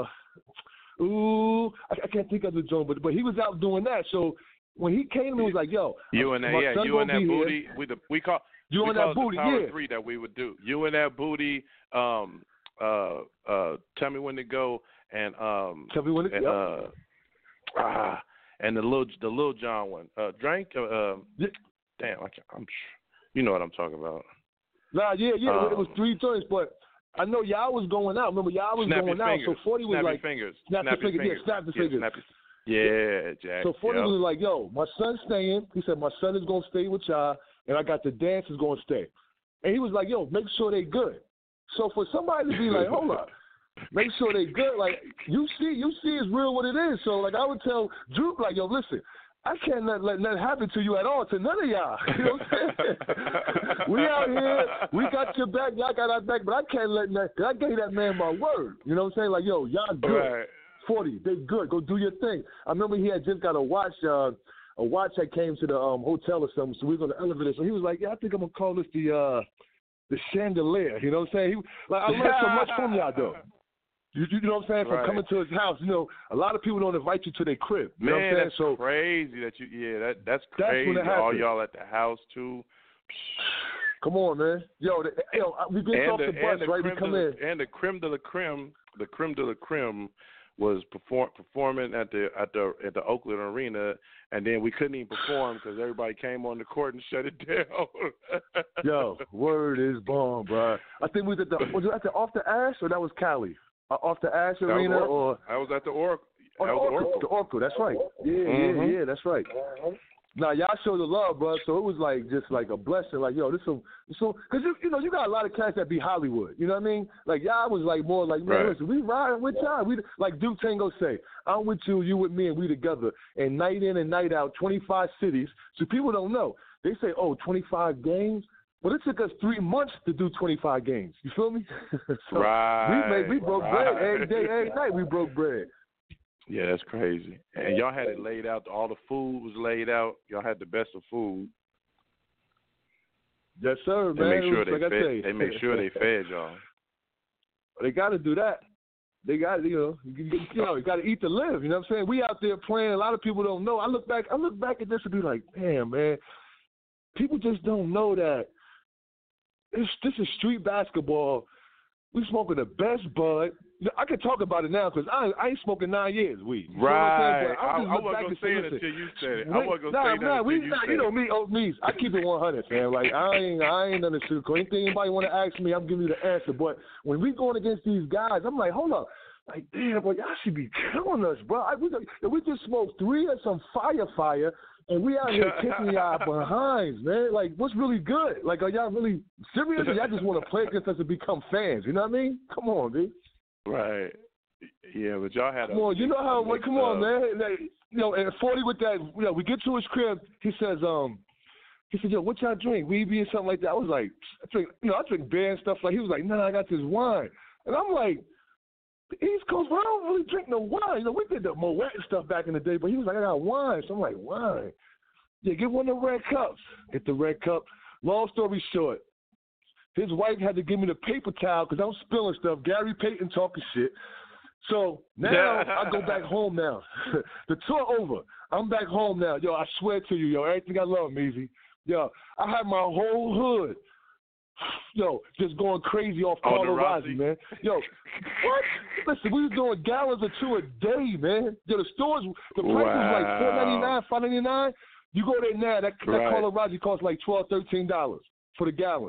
I can't think of the joint, but he was out doing that. So when he came to me, he was like, "Yo, you and that booty." We call you and that booty, the Power 3 that we would do. You and that booty. Tell me when to go, and tell me when to go. And the Lil Jon one. Drink. Damn, I'm. You know what I'm talking about. Nah, yeah. It was 3 joints, but I know y'all was going out. Remember, y'all was going out. So 40 was like, snap the fingers. Snap the fingers. Yeah, Jack. So 40 was like, yo, my son's staying. He said, my son is going to stay with y'all, and I got the dancers going to stay. And he was like, yo, make sure they good. So for somebody to be like, hold up, make sure they good, like, you see it's real what it is. So, like, I would tell Drew, like, yo, listen, I can't let that happen to you at all, to none of y'all. You know what I'm saying? We out here, we got your back, y'all got our back, but I can't let that, I gave that man my word. You know what I'm saying? Like, yo, y'all good. Right. 40, they good. Go do your thing. I remember he had just got a watch that came to the hotel or something, so we was on the elevator. So he was like, yeah, I think I'm going to call this the chandelier. You know what I'm saying? I learned so much from y'all, though. You know what I'm saying? From coming to his house, a lot of people don't invite you to their crib. You know what I'm saying? That's crazy that you. That's crazy. All y'all at the house too. Come on, man. Yo, we get off the bus, right? We come in. And the creme de la creme was performing at the Oakland Arena, and then we couldn't even perform because everybody came on the court and shut it down. Yo, word is bomb, bro. I think was it at the Off the Ash or that was Cali? Off the Ash Arena or I was at the Oracle. The Oracle, that's right. Yeah, that's right. Now y'all showed the love, bro. So it was like just like a blessing. Like, yo, this because you got a lot of cats that be Hollywood. You know what I mean? Like y'all was like more like, man, listen, we riding with y'all. We like Duke Tango say, I'm with you with me, and we together. And night in and night out, 25 cities. So people don't know. They say, 25 games. Well, it took us 3 months to do 25 games. You feel me? So we broke bread every day, every night. We broke bread. Yeah, that's crazy. And y'all had it laid out. All the food was laid out. Y'all had the best of food. Yes, sir, man. They make sure they fed y'all. They got to do that. They got you got to eat to live. You know what I'm saying? We out there playing. A lot of people don't know. I look back at this and be like, damn, man. People just don't know that this is street basketball. We smoking the best bud. I can talk about it now because I ain't smoking 9 years weed. Right. I wasn't going to say it until you said it. I wasn't going to say that until you said it. You know me, I keep it 100, man. Like, I ain't none of the sugarcoat. Anything anybody want to ask me, I'm giving you the answer. But when we going against these guys, I'm like, hold up. Like, damn, boy, y'all should be killing us, bro. We just smoked 3 of some fire, and we out here kicking y'all behinds, man. Like, what's really good? Like, are y'all really serious? Or y'all just want to play against us and become fans? You know what I mean? Come on, dude. Right. Yeah, but y'all had come on, you know how – come on, man. Like, and 40 with that, we get to his crib. He says, yo, what y'all drink? Weed or something like that. I was like, I drink beer and stuff. Like, he was like, nah, I got this wine. And I'm like, East Coast, but I don't really drink no wine. We did the Moet stuff back in the day, but he was like, I got wine. So I'm like, wine? Yeah, get one of the red cups. Get the red cup. Long story short, his wife had to give me the paper towel because I'm spilling stuff. Gary Payton talking shit. So now I go back home now. The tour over. I'm back home now. Yo, I swear to you, everything I love, Meezy. Yo, I had my whole hood. Yo, just going crazy off Carlo Rossi, man. Yo, what? Listen, we was doing gallons or 2 a day, man. Yo, the stores, the price was like $4.99, $5.99. You go there now, that Right. Colorado costs like $12, $13 for the gallon.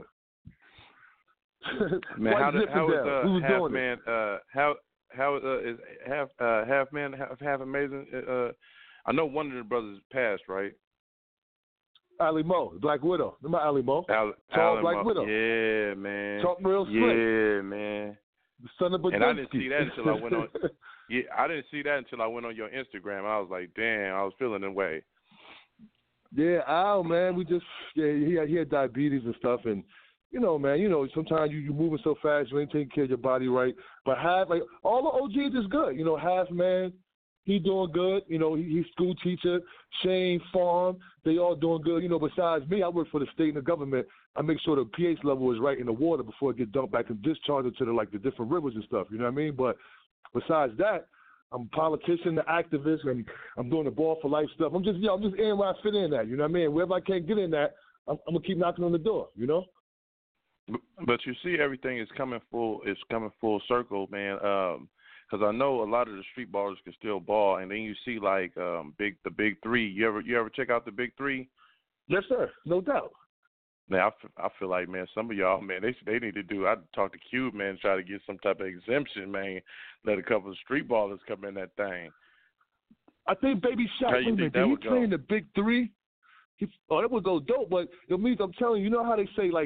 Man, White how zipping is down. Who was half doing man? How is half man half amazing? I know one of the brothers passed, right? Ali Mo, Black Widow. Remember Ali Mo? Tall Black Widow. Yeah, man. Talk real slick. Yeah, man. The son of a And I didn't see that until I went on. Yeah, I didn't see that until I went on your Instagram. I was like, damn, I was feeling the way. Yeah, Al, man, he had diabetes and stuff, and man, sometimes you moving so fast, you ain't taking care of your body right. But all the OGs is good. Half man, he doing good. He's school teacher. Shane Farm, they all doing good. Besides me, I work for the state and the government. I make sure the pH level is right in the water before it gets dumped back and discharged into the different rivers and stuff. You know what I mean? But besides that, I'm a politician, an activist, and I'm doing the Ball for Life stuff. I'm just in where I fit in at. You know what I mean? Wherever I can't get in that, I'm gonna keep knocking on the door. But you see, everything is coming full full circle, man. Because I know a lot of the street ballers can still ball, and then you see the big three. You ever check out the big three? Yes, sir. No doubt. Man, I feel like, man, some of y'all, man, they need to do. I'd talk to Cube, man, try to get some type of exemption, man. Let a couple of street ballers come in that thing. I think Baby Shaq, did he play in the big three? That would go dope. But it means I'm telling you, how they say you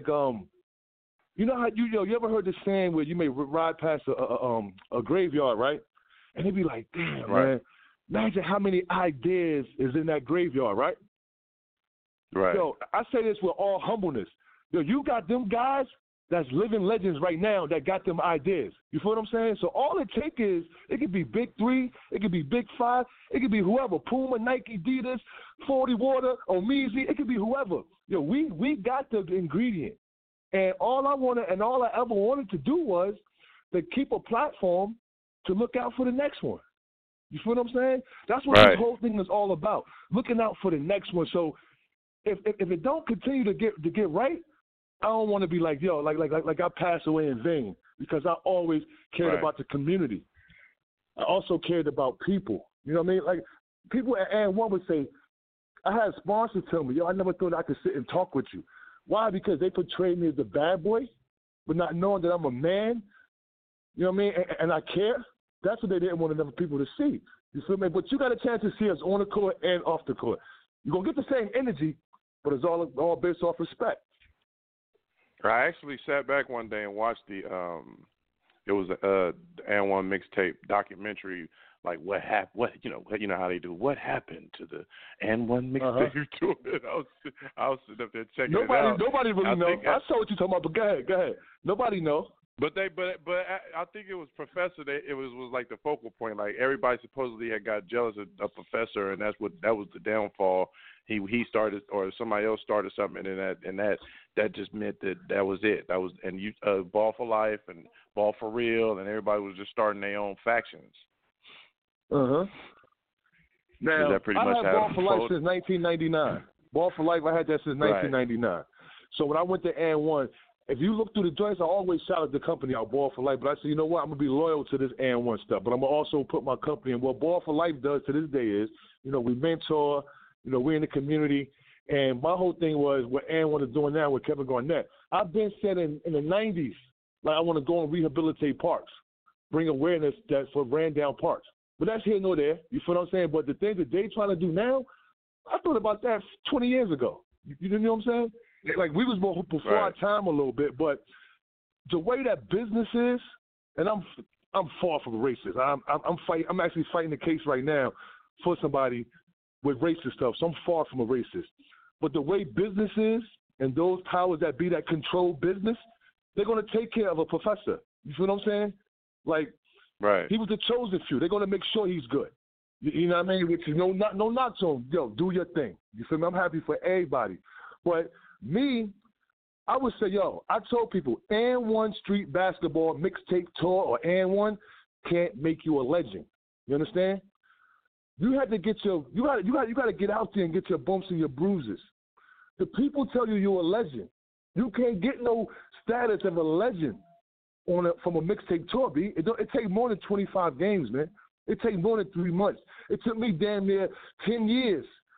ever heard the saying where you may ride past a graveyard, right? And they be like, damn, right, man, imagine how many ideas is in that graveyard, right? Right. I say this with all humbleness. You got them guys that's living legends right now that got them ideas. You feel what I'm saying? So all it takes is, it could be Big Three, it could be Big Five, it could be whoever, Puma, Nike, Adidas, 40 Water, Omizi, it could be whoever. We got the ingredient. And all I ever wanted to do was to keep a platform to look out for the next one. You feel what I'm saying? That's what this whole thing is all about, looking out for the next one. So if it don't continue to get right, I don't want to be like I passed away in vain, because I always cared about the community. I also cared about people. You know what I mean? Like people at AND1 would say, I had sponsors tell me, I never thought I could sit and talk with you. Why? Because they portrayed me as a bad boy, but not knowing that I'm a man. You know what I mean? And I care. That's what they didn't want other people to see. You feel me? But you got a chance to see us on the court and off the court. You're going to get the same energy, but it's all based off respect. I actually sat back one day and watched it was a AND1 mixtape documentary, like what happened, you know how they do, what happened to the AND1 mixtape tour. I was sitting up there checking it out. Nobody really knows. I saw what you're talking about, but go ahead. Nobody knows. But I think it was Professor. It was like the focal point. Like everybody supposedly had got jealous of Professor, and that was the downfall. He started, or somebody else started something, and that just meant that was it. That was, and you Ball for Life and Ball for Real, and everybody was just starting their own factions. Now, that pretty much I had Ball for Life since 1999. Ball for Life, I had that since 1999. Right. So when I went to AND1, if you look through the joints, I always shout at the company out Ball for Life. But I said, you know what, I'm going to be loyal to this AND1 stuff. But I'm going to also put my company in. What Ball for Life does to this day is, we mentor, we're in the community. And my whole thing was what AND1 is doing now with Kevin Garnett. I've been said in the 90s, like I want to go and rehabilitate parks, bring awareness for ran down parks. But that's here nor there. You feel what I'm saying? But the things that they trying to do now, I thought about that 20 years ago. You know what I'm saying? Like we was more before our time a little bit, but the way that business is, and I'm far from racist. I'm actually fighting the case right now for somebody with racist stuff. So I'm far from a racist. But the way business is, and those powers that be that control business, they're going to take care of a professor. You feel what I'm saying? Like, he was the chosen few. They're going to make sure he's good. You know what I mean? Which is no knocks on. Yo, do your thing. You feel me? I'm happy for everybody. But me, I would say, I told people, AND1 Street Basketball Mixtape Tour or AND1 can't make you a legend. You understand? You had to get you got to get out there and get your bumps and your bruises. The people tell you you're a legend. You can't get no status of a legend from a mixtape tour, B. It takes more than 25 games, man. It takes more than 3 months. It took me damn near 10 years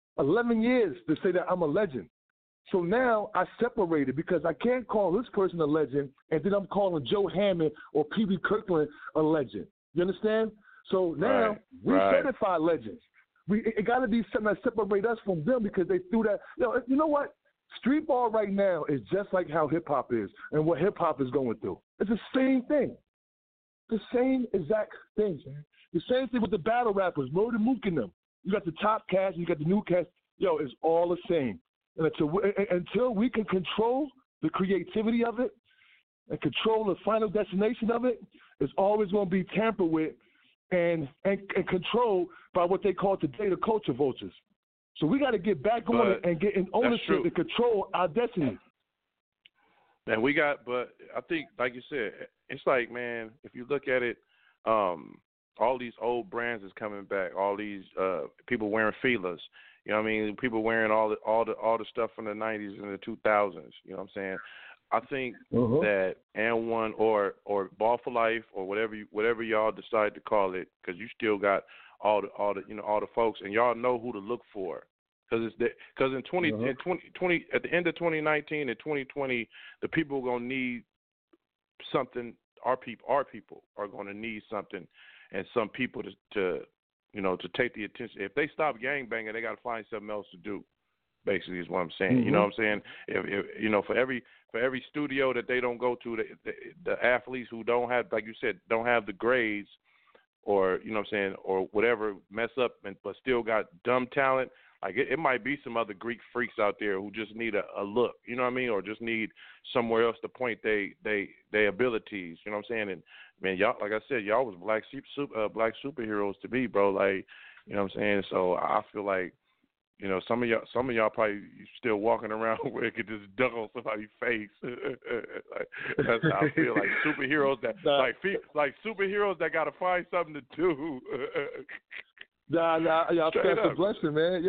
11 years to say that I'm a legend. So now I separated because I can't call this person a legend and then I'm calling Joe Hammond or P.B. Kirkland a legend. You understand? So now we certify legends. It got to be something that separates us from them because they threw that. You know what? Street ball right now is just like how hip-hop is and what hip-hop is going through. It's the same thing. The same exact thing, man. The same thing with the battle rappers, Murder Mook and them. You got the top cast, you got the new cast. It's all the same. And until we can control the creativity of it and control the final destination of it, it's always going to be tampered with and controlled by what they call today the culture vultures. So we got to get back on it and get in ownership and control our destiny. And but I think, like you said, it's like, man, if you look at it, all these old brands is coming back. All these people wearing Fila's. You know what I mean? People wearing all the stuff from the 90s and the 2000s. You know what I'm saying? I think that And1 or Ball for Life or whatever y'all decide to call it, because you still got all the folks, and y'all know who to look for. Because in 20 at the end of 2019 and 2020, the people are gonna need something. Our people are gonna need something, and some people to take the attention. If they stop gangbanging, they got to find something else to do. Basically, is what I'm saying. You know what I'm saying? If for every studio that they don't go to, the athletes who don't have, like you said, don't have the grades, or you know what I'm saying, or whatever, mess up but still got dumb talent. Like it might be some other Greek freaks out there who just need a look, you know what I mean, or just need somewhere else to point their abilities, you know what I'm saying? And man, y'all, like I said, y'all was black superheroes to me, bro. Like, you know what I'm saying? So I feel like, some of y'all probably still walking around where it could just duck on somebody's face. Like, that's how I feel. Like superheroes like superheroes that got to find something to do. Y'all that's a blessing, man.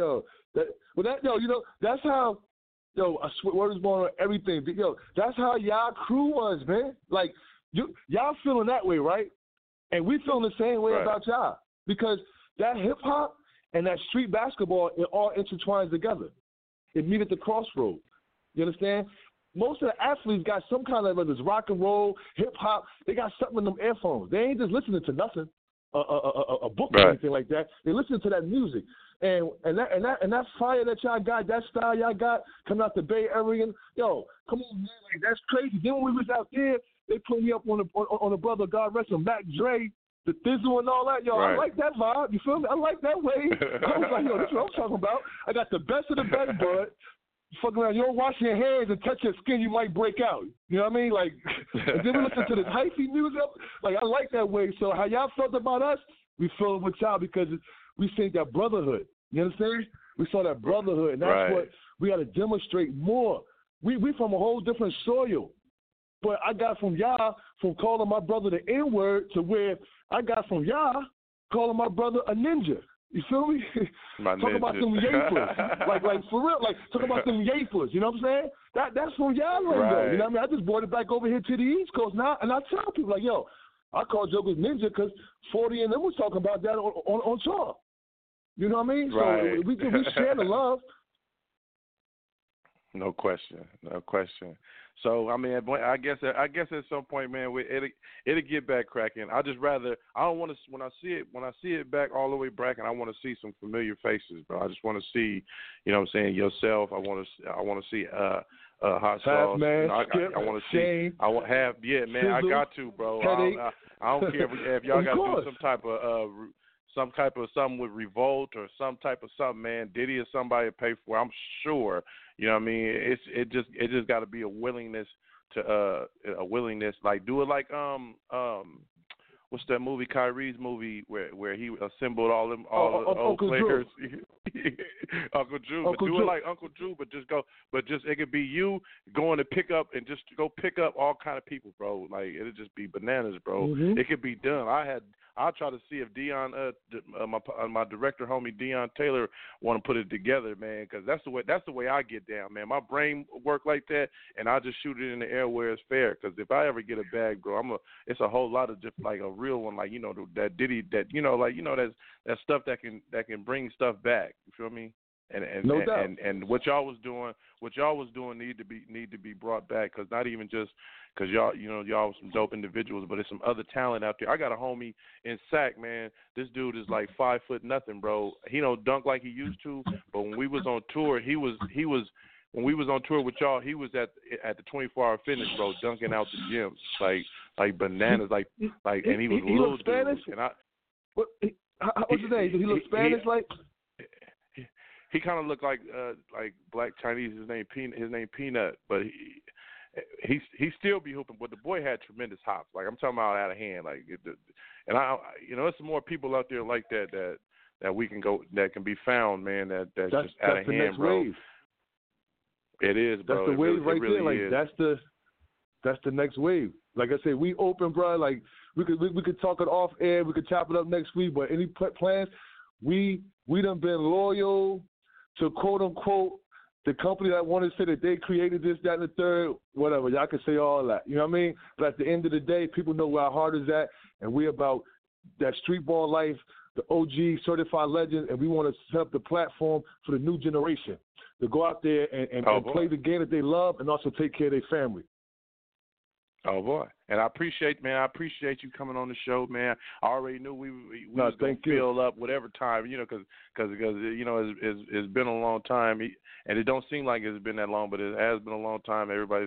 That's how, I swear, word is born on everything. That's how y'all crew was, man. Like, y'all feeling that way, right? And we feeling the same way about y'all. Because that hip-hop and that street basketball, it all intertwines together. It meet at the crossroad. You understand? Most of the athletes got some kind of, whether it's rock and roll, hip-hop, they got something in them earphones. They ain't just listening to nothing. A book or anything like that. They listen to that music, and that fire that y'all got, that style y'all got coming out the Bay Area. Come on, man, like that's crazy. Then when we was out there, they put me up on a brother, God rest him, Mac Dre, the Thizzle and all that. I like that vibe. You feel me? I like that way. I was like, this is what I'm talking about. I got the best of the best, bud. Fuck around, you don't wash your hands and touch your skin, you might break out. You know what I mean? Like, and then we listen to this hyphy music. Like, I like that way. So how y'all felt about us, we feel with y'all because we see that brotherhood. You understand? We saw that brotherhood, and that's what we got to demonstrate more. We from a whole different soil. But I got from y'all, from calling my brother the N-word to where I got from y'all calling my brother a ninja. You feel me? Talk about them yapers. like for real. Like, talk about them yapers. You know what I'm saying? That's from y'all lingo. You know what I mean? I just brought it back over here to the East Coast now, and I tell people, like, I call Jokers ninja because 40 and them was talking about that on tour. You know what I mean? So we share the love. No question. So I mean, I guess at some point, man, it'll get back cracking. I don't want to when I see it back all the way back, and I want to see some familiar faces, bro. I just want to see, you know what I'm saying, yourself. I want to see Hot Sauce. Man, I want to see. I want have man. I got to, bro. I don't care if y'all got to do some type of something with Revolt or some type of something, man. Diddy or somebody pay for it, I'm sure. You know what I mean? It just got to be a willingness, like do it like what's that movie, Kyrie's movie where he assembled all the old players. Uncle Drew. Do it like Uncle Drew, but it could be you going to pick up and just go pick up all kind of people, bro. Like it'll just be bananas, bro. Mm-hmm. It could be done. I'll try to see if Dion, my director homie Dion Taylor, want to put it together, man, because that's the way I get down, man. My brain work like that, and I just shoot it in the air where it's fair. Because if I ever get a bag, bro, it's a whole lot of just like a real one, like that Diddy, that that stuff that can bring stuff back. You feel me? No doubt. And what y'all was doing need to be brought back, because not even just because y'all was some dope individuals, but there's some other talent out there. I got a homie in Sac, man. This dude is like 5 foot nothing, bro. He don't dunk like he used to, but when we was on tour, he was when we was on tour with y'all, he was at the 24-hour fitness, bro, dunking out the gyms like bananas, like and he was a little dude. Spanish? And what's his name? Did he look Spanish like? He kind of looked like black Chinese. His name Peanut, but he still be hooping. But the boy had tremendous hops. Like, I'm talking about out of hand. Like, and there's some more people out there like that we can go, that can be found, man. That's just out of the hand, next bro. Wave. It is, bro. That's the wave right really there. Like is. that's the next wave. Like I said, we open, bro. Like we could talk it off air. We could chop it up next week. But any plans? We done been loyal to quote unquote the company that wanted to say that they created this, that, and the third, whatever. Y'all can say all that. You know what I mean? But at the end of the day, people know where our heart is at, and we about that street ball life, the OG certified legend, and we want to set up the platform for the new generation to go out there and play the game that they love and also take care of their family. Oh boy, and I appreciate you coming on the show, man. I already knew we was gonna fill up whatever time, because it's been a long time, and it don't seem like it's been that long, but it has been a long time. Everybody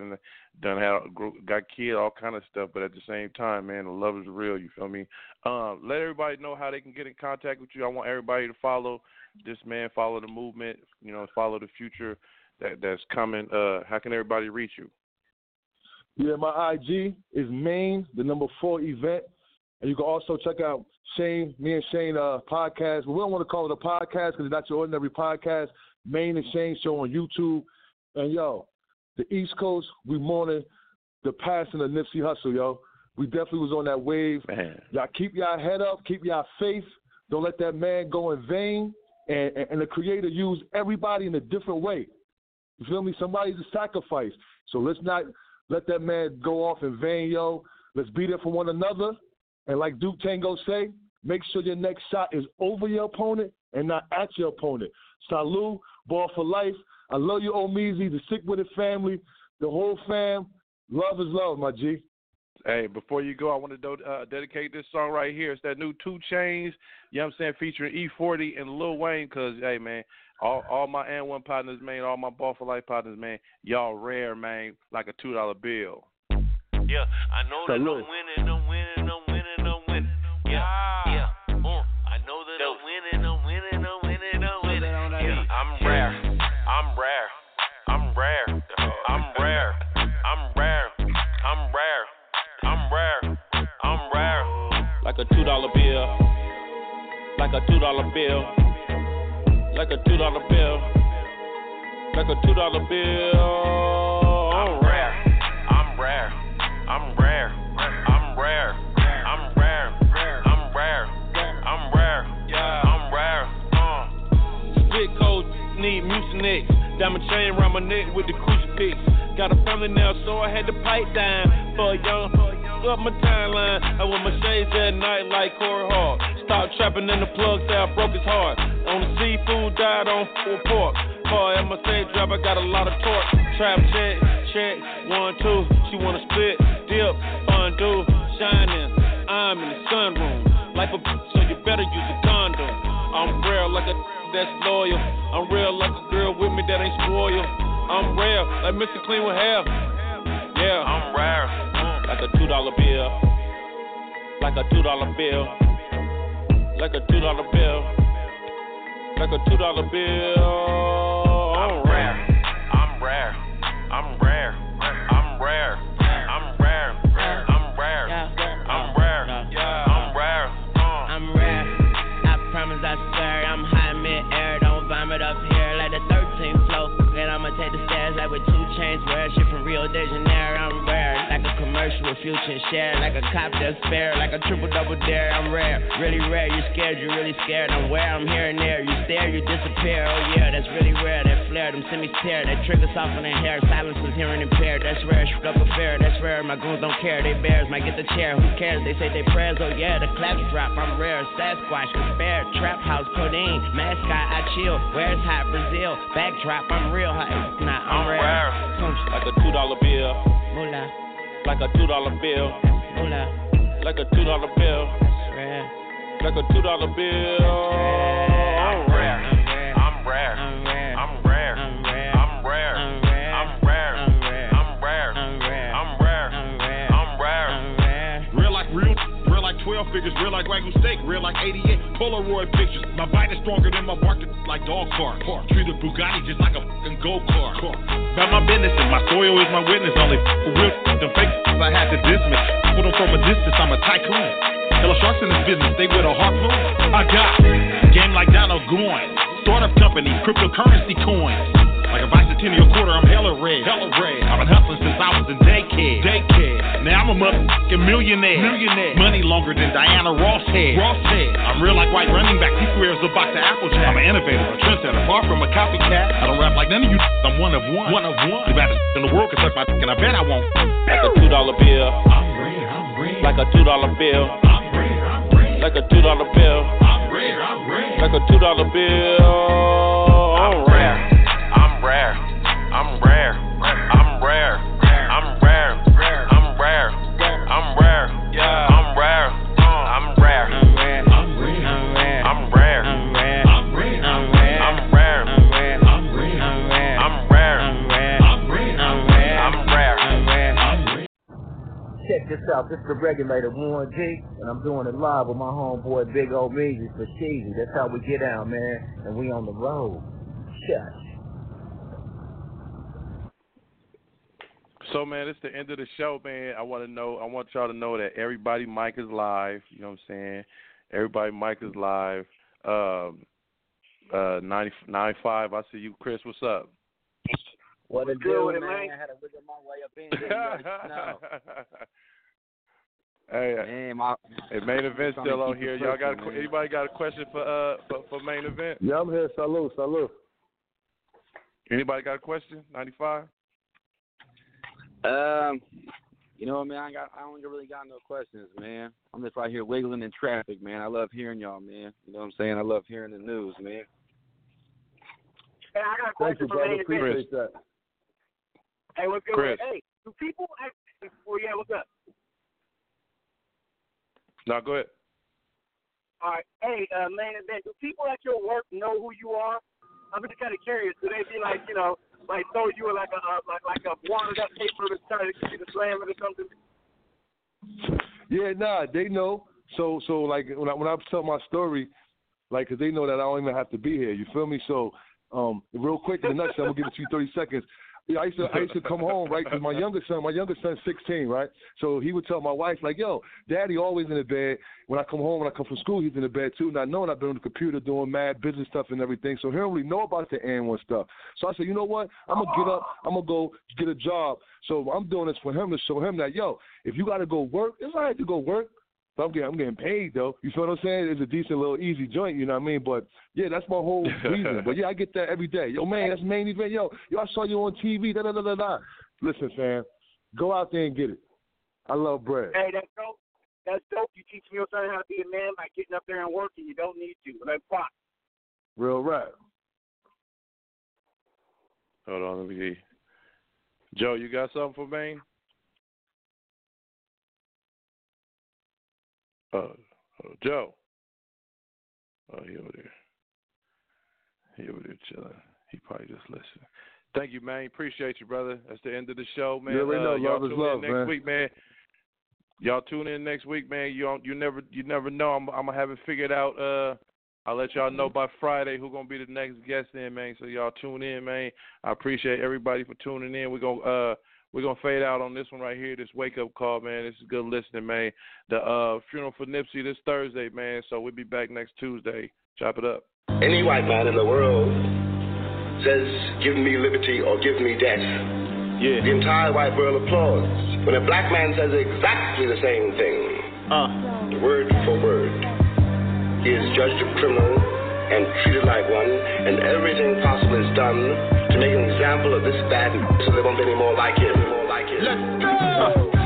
got kids, all kind of stuff, but at the same time, man, the love is real. You feel me? Let everybody know how they can get in contact with you. I want everybody to follow this man, follow the movement, follow the future that's coming. How can everybody reach you? Yeah, my IG is Maine, the number 4 event. And you can also check out me and Shane podcast. But we don't want to call it a podcast because it's not your ordinary podcast. Maine and Shane show on YouTube. And, the East Coast, we mourning the passing of Nipsey Hussle, yo. We definitely was on that wave. Man. Y'all keep y'all head up. Keep y'all faith. Don't let that man go in vain. And the Creator used everybody in a different way. You feel me? Somebody's a sacrifice. So let's not let that man go off in vain, yo. Let's be there for one another. And like Duke Tango say, make sure your next shot is over your opponent and not at your opponent. Salud, ball for life. I love you, Omeezy, the Sick With It family, the whole fam. Love is love, my G. Hey, before you go, I want to dedicate this song right here. It's that new 2 Chainz, featuring E40 and Lil Wayne, because, hey, man, all my N1 partners, man, all my Ball for Life partners, man, y'all rare, man, like a $2 bill. Yeah, I know that I'm winning. Yeah. I know that I'm winning. Yeah, I'm rare. Like a $2 bill. Like a $2 bill. Like a $2 bill. Like a $2 bill. I'm rare. Spit codes need Mucinex. Diamond chain around my neck with the crucifix. Got a family now, so I had to pipe down for a young. Up my timeline, I wear my shades at night like Corey Hart. Stop trapping in the plug, say I broke his heart. On the seafood, died on full pork. At my same job, I got a lot of torque. Trap check, 1, 2. She wanna split, dip, undo, shining. I'm in the sunroom, like a so you better use a condom. I'm real like a that's loyal. I'm real like a girl with me that ain't spoiled. I'm rare, like Mr. Clean with hair. Yeah, I'm rare. Like a $2 bill. Like a $2 bill. Like a $2 bill. Like a $2 bill. I'm rare. I promise, I swear, I'm high mid-air. Don't vomit up here like the 13th floor. And I'ma take the stairs like with 2 Chainz. Wear shit from Rio de Janeiro. I'm rare, like a commercial with Future and Share. Like a cop that's fair, like a triple-double dare. I'm rare, really rare. You're scared, you're really scared. I'm where I'm here and there. You stare, you disappear. Oh yeah, that's really rare. That flare, them semi-tear. That trigger soft on the hair. Silence was hearing impaired. That's rare, struck a fair. That's rare. scared. My goons don't care, they bears. Might get the chair, who cares? They say they prayers, oh yeah, the claps drop. I'm rare, Sasquatch, bear, trap house, codeine, mascot, I chill. Where's hot Brazil? Backdrop, I'm real hot. Nah, I'm rare. Like a $2 bill. Moolah. Like a $2 bill. Moolah. Like a $2 bill. Rare. Like a $2 bill. I'm rare. I'm rare. I'm rare. I'm rare. I'm rare. I'm rare. I'm rare. I'm rare. I'm rare. I'm rare. I'm rare. I'm rare. I'm rare. I'm rare. I'm rare. Real like real, real like 12 figures, real like Wagyu steak, real like 88 Polaroid pictures. My bite is stronger than my bark, like dog park. Treat a Bugatti just like a fucking go-kart. About my business and my soil is my witness. Only real them fake I had to dismiss. Put them from a distance, I'm a tycoon. Killer sharks in this business, they with a harpoon. I got game like Donald Goin. Startup company, cryptocurrency coins. Like a bicentennial quarter, I'm hella red. I've been hustling since I was in daycare. Now I'm a motherfucking millionaire. Money longer than Diana Ross head. I'm real like white running back. T-Square is a box of Applejack. I'm an innovator, a trendsetter, far from a copycat. I don't rap like none of you. I'm one of one. The baddest in the world can suck my dick, and I bet I won't. Like a $2 bill. I'm rare. Like a $2 bill. Like a $2 bill. I'm rare. Like a $2 bill. I'm rare. I'm rare. I'm rare. I'm rare. I'm rare. I'm rare. I'm rare. Yeah. I'm rare. I'm rare. I'm rare. I'm rare. I'm I'm rare. rare. I'm rare. I'm rare. I'm rare. I'm rare. I'm rare. I'm rare. I'm I'm rare. rare. I'm rare. I'm rare. I'm rare. I'm rare. Check this out, this is the Regulator Warren G, and I'm doing it live with my homeboy Big O Measy for Cheesy. That's how we get down, man, and we on the road. Shush. So, man, it's the end of the show, man. I want y'all to know that everybody mic is live. You know what I'm saying? Everybody mic is live. 95, I see you, Chris. What's up? What it do, man? I had to wiggle my way up in there. Hey, main event still on here. Y'all got anybody got a question for main event? Yeah, I'm here. Salute. Anybody got a question? 95. You know what, man? I don't really got no questions, man. I'm just right here wiggling in traffic, man. I love hearing y'all, man. You know what I'm saying? I love hearing the news, man. Hey, I got a question for main event. Appreciate that. Hey, what's good? Chris. Hey, do people what's up? No, go ahead. All right. Hey, main event, do people at your work know who you are? I'm just kind of curious. Do they be like, like throw you in like a watered up paper that's trying to get you to slam it or something? Yeah, nah, they know. So like when I tell my story, like, 'cause they know that I don't even have to be here. You feel me? So, real quick in a nutshell, I'm gonna give it to you 30 seconds. Yeah, I used to come home, right? Because my younger son's 16, right? So he would tell my wife, like, yo, Daddy always in the bed. When I come home, when I come from school, he's in the bed too. Not knowing I've been on the computer doing mad business stuff and everything. So he don't really know about the N1 stuff. So I said, you know what? I'm going to get up. I'm going to go get a job. So I'm doing this for him to show him that, yo, if you got to go work, it's all right to go work. But I'm getting paid, though. You feel what I'm saying? It's a decent little easy joint, you know what I mean? But, yeah, that's my whole reason. But, yeah, I get that every day. Yo, man, that's main event. Yo, I saw you on TV, da-da-da-da-da. Listen, fam, go out there and get it. I love bread. Hey, that's dope. That's dope. You teach your son how to be a man by getting up there and working. You don't need to. Like pop. Real rap. Hold on, let me see. Joe, you got something for Maine? Joe. Oh, he over there. He over there chilling. He probably just listening. Thank you, man. Appreciate you, brother. That's the end of the show, man. You already know, y'all love is tune love, in next week, man. Y'all tune in next week, man. You never know. I'm gonna have it figured out. I'll let y'all know by Friday who's gonna be the next guest in, man. So y'all tune in, man. I appreciate everybody for tuning in. We're gonna fade out on this one right here, this wake up call, man. This is good listening, man. The funeral for Nipsey this Thursday, man. So we'll be back next Tuesday. Chop it up. Any white man in the world says, give me liberty or give me death. Yeah. The entire white world applauds. When a black man says exactly the same thing, word for word, he is judged a criminal and treated like one, and everything possible is done to make an example of this bad so there won't be any more like him. Let's go!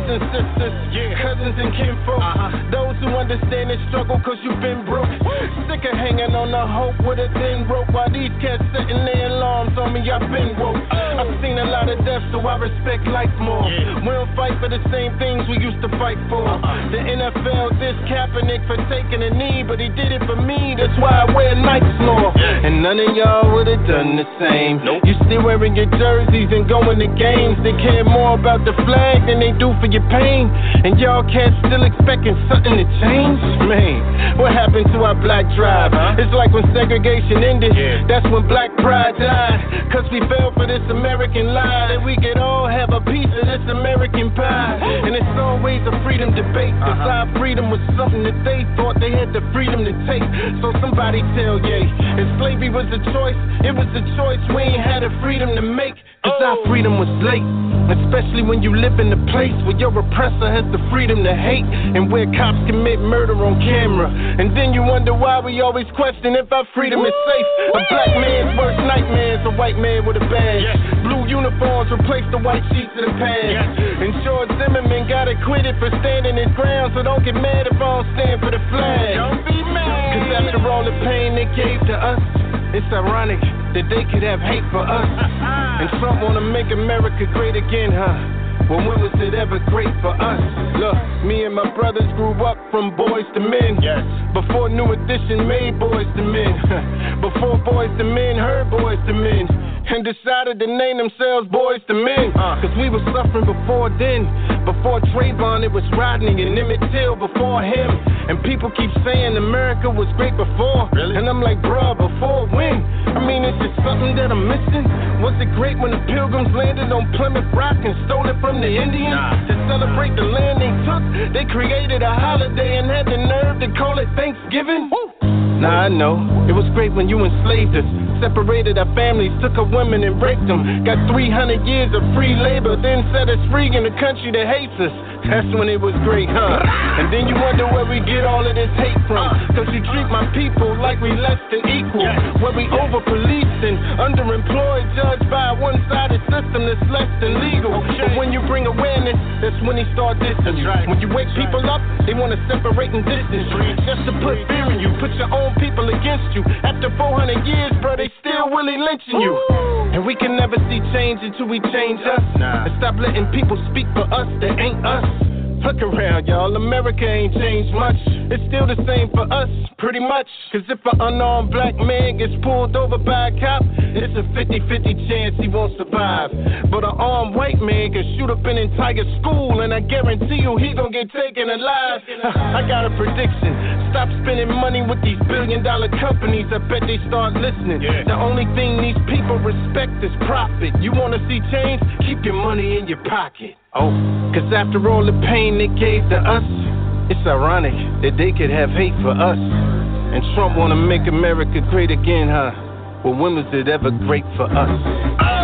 and sisters, cousins and kinfolk, those who understand the struggle cause you've been broke. Sick of hanging on the hope with a thin rope while these cats setting their alarms on me, I've been woke. I've seen a lot of death, so I respect life more. We don't fight for the same things we used to fight for. The NFL dissed Kaepernick for taking a knee, but he did it for me, that's why I wear Nikes more. And none of y'all would've done the same. You still wearing your jerseys and going to games. They care more about the flag than they do for your pain. And y'all cats still expecting something to change? Man, what happened to our black drive? It's like when segregation ended, that's when black pride died. Cause we fell for this American lie that we could all have a piece of this American pie. And it's always a freedom debate, cause our freedom was something that they thought they had the freedom to take. So somebody tell yay, if slavery was a choice, it was a choice we ain't had the freedom to make. Cause our freedom was late, especially when you live in a place where your oppressor has the freedom to hate, and where cops commit murder on camera. And then you wonder why we always question if our freedom is safe. A black man's worst nightmare is a white man with a badge. Blue uniforms replace the white sheets of the past. And George Zimmerman got acquitted for standing his ground, so don't get mad if I don't stand for the flag. Don't be mad. Cause after all the pain they gave to us, it's ironic that they could have hate for us. And Trump wanna make America great again, huh? Well, when was it ever great for us? Look, me and my brothers grew up from Boys to Men. Before New Edition made Boys to Men. Before Boys to Men heard Boys to Men. And decided to name themselves Boys to Men. Cause we were suffering before then. Before Trayvon, it was Rodney and Emmett Till before him. And people keep saying America was great before. And I'm like, bruh, before when? I mean, is it something that I'm missing? Was it great when the Pilgrims landed on Plymouth Rock and stole it from the Indians? To celebrate the land they took, they created a holiday and had the nerve to call it Thanksgiving? Nah, I know. It was great when you enslaved us. Separated our families, took our women and raped them. Got 300 years of free labor, then set us free in a country that hates us. That's when it was great, huh? And then you wonder where we get all of this hate from. Cause you treat my people like we less than equal. Where we over-policed and underemployed, judged by a one-sided system that's less than legal. But when you bring awareness, that's when they start dissing you. When you wake people up, they wanna separate and distance you. Just to put fear in you, put your own people against you. After 400 years, bro, they still really lynching you. And we can never see change until we change us. And stop letting people speak for us that ain't us. Look around, y'all, America ain't changed much. It's still the same for us, pretty much. Cause if an unarmed black man gets pulled over by a cop, it's a 50-50 chance he won't survive. But an armed white man can shoot up an entire school, and I guarantee you he gon' get taken alive. I got a prediction. Stop spending money with these billion-dollar companies, I bet they start listening. The only thing these people respect is profit. You wanna see change? Keep your money in your pocket. Cause after all the pain they gave to us, it's ironic that they could have hate for us. And Trump wanna make America great again, huh? Well, when was it ever great for us?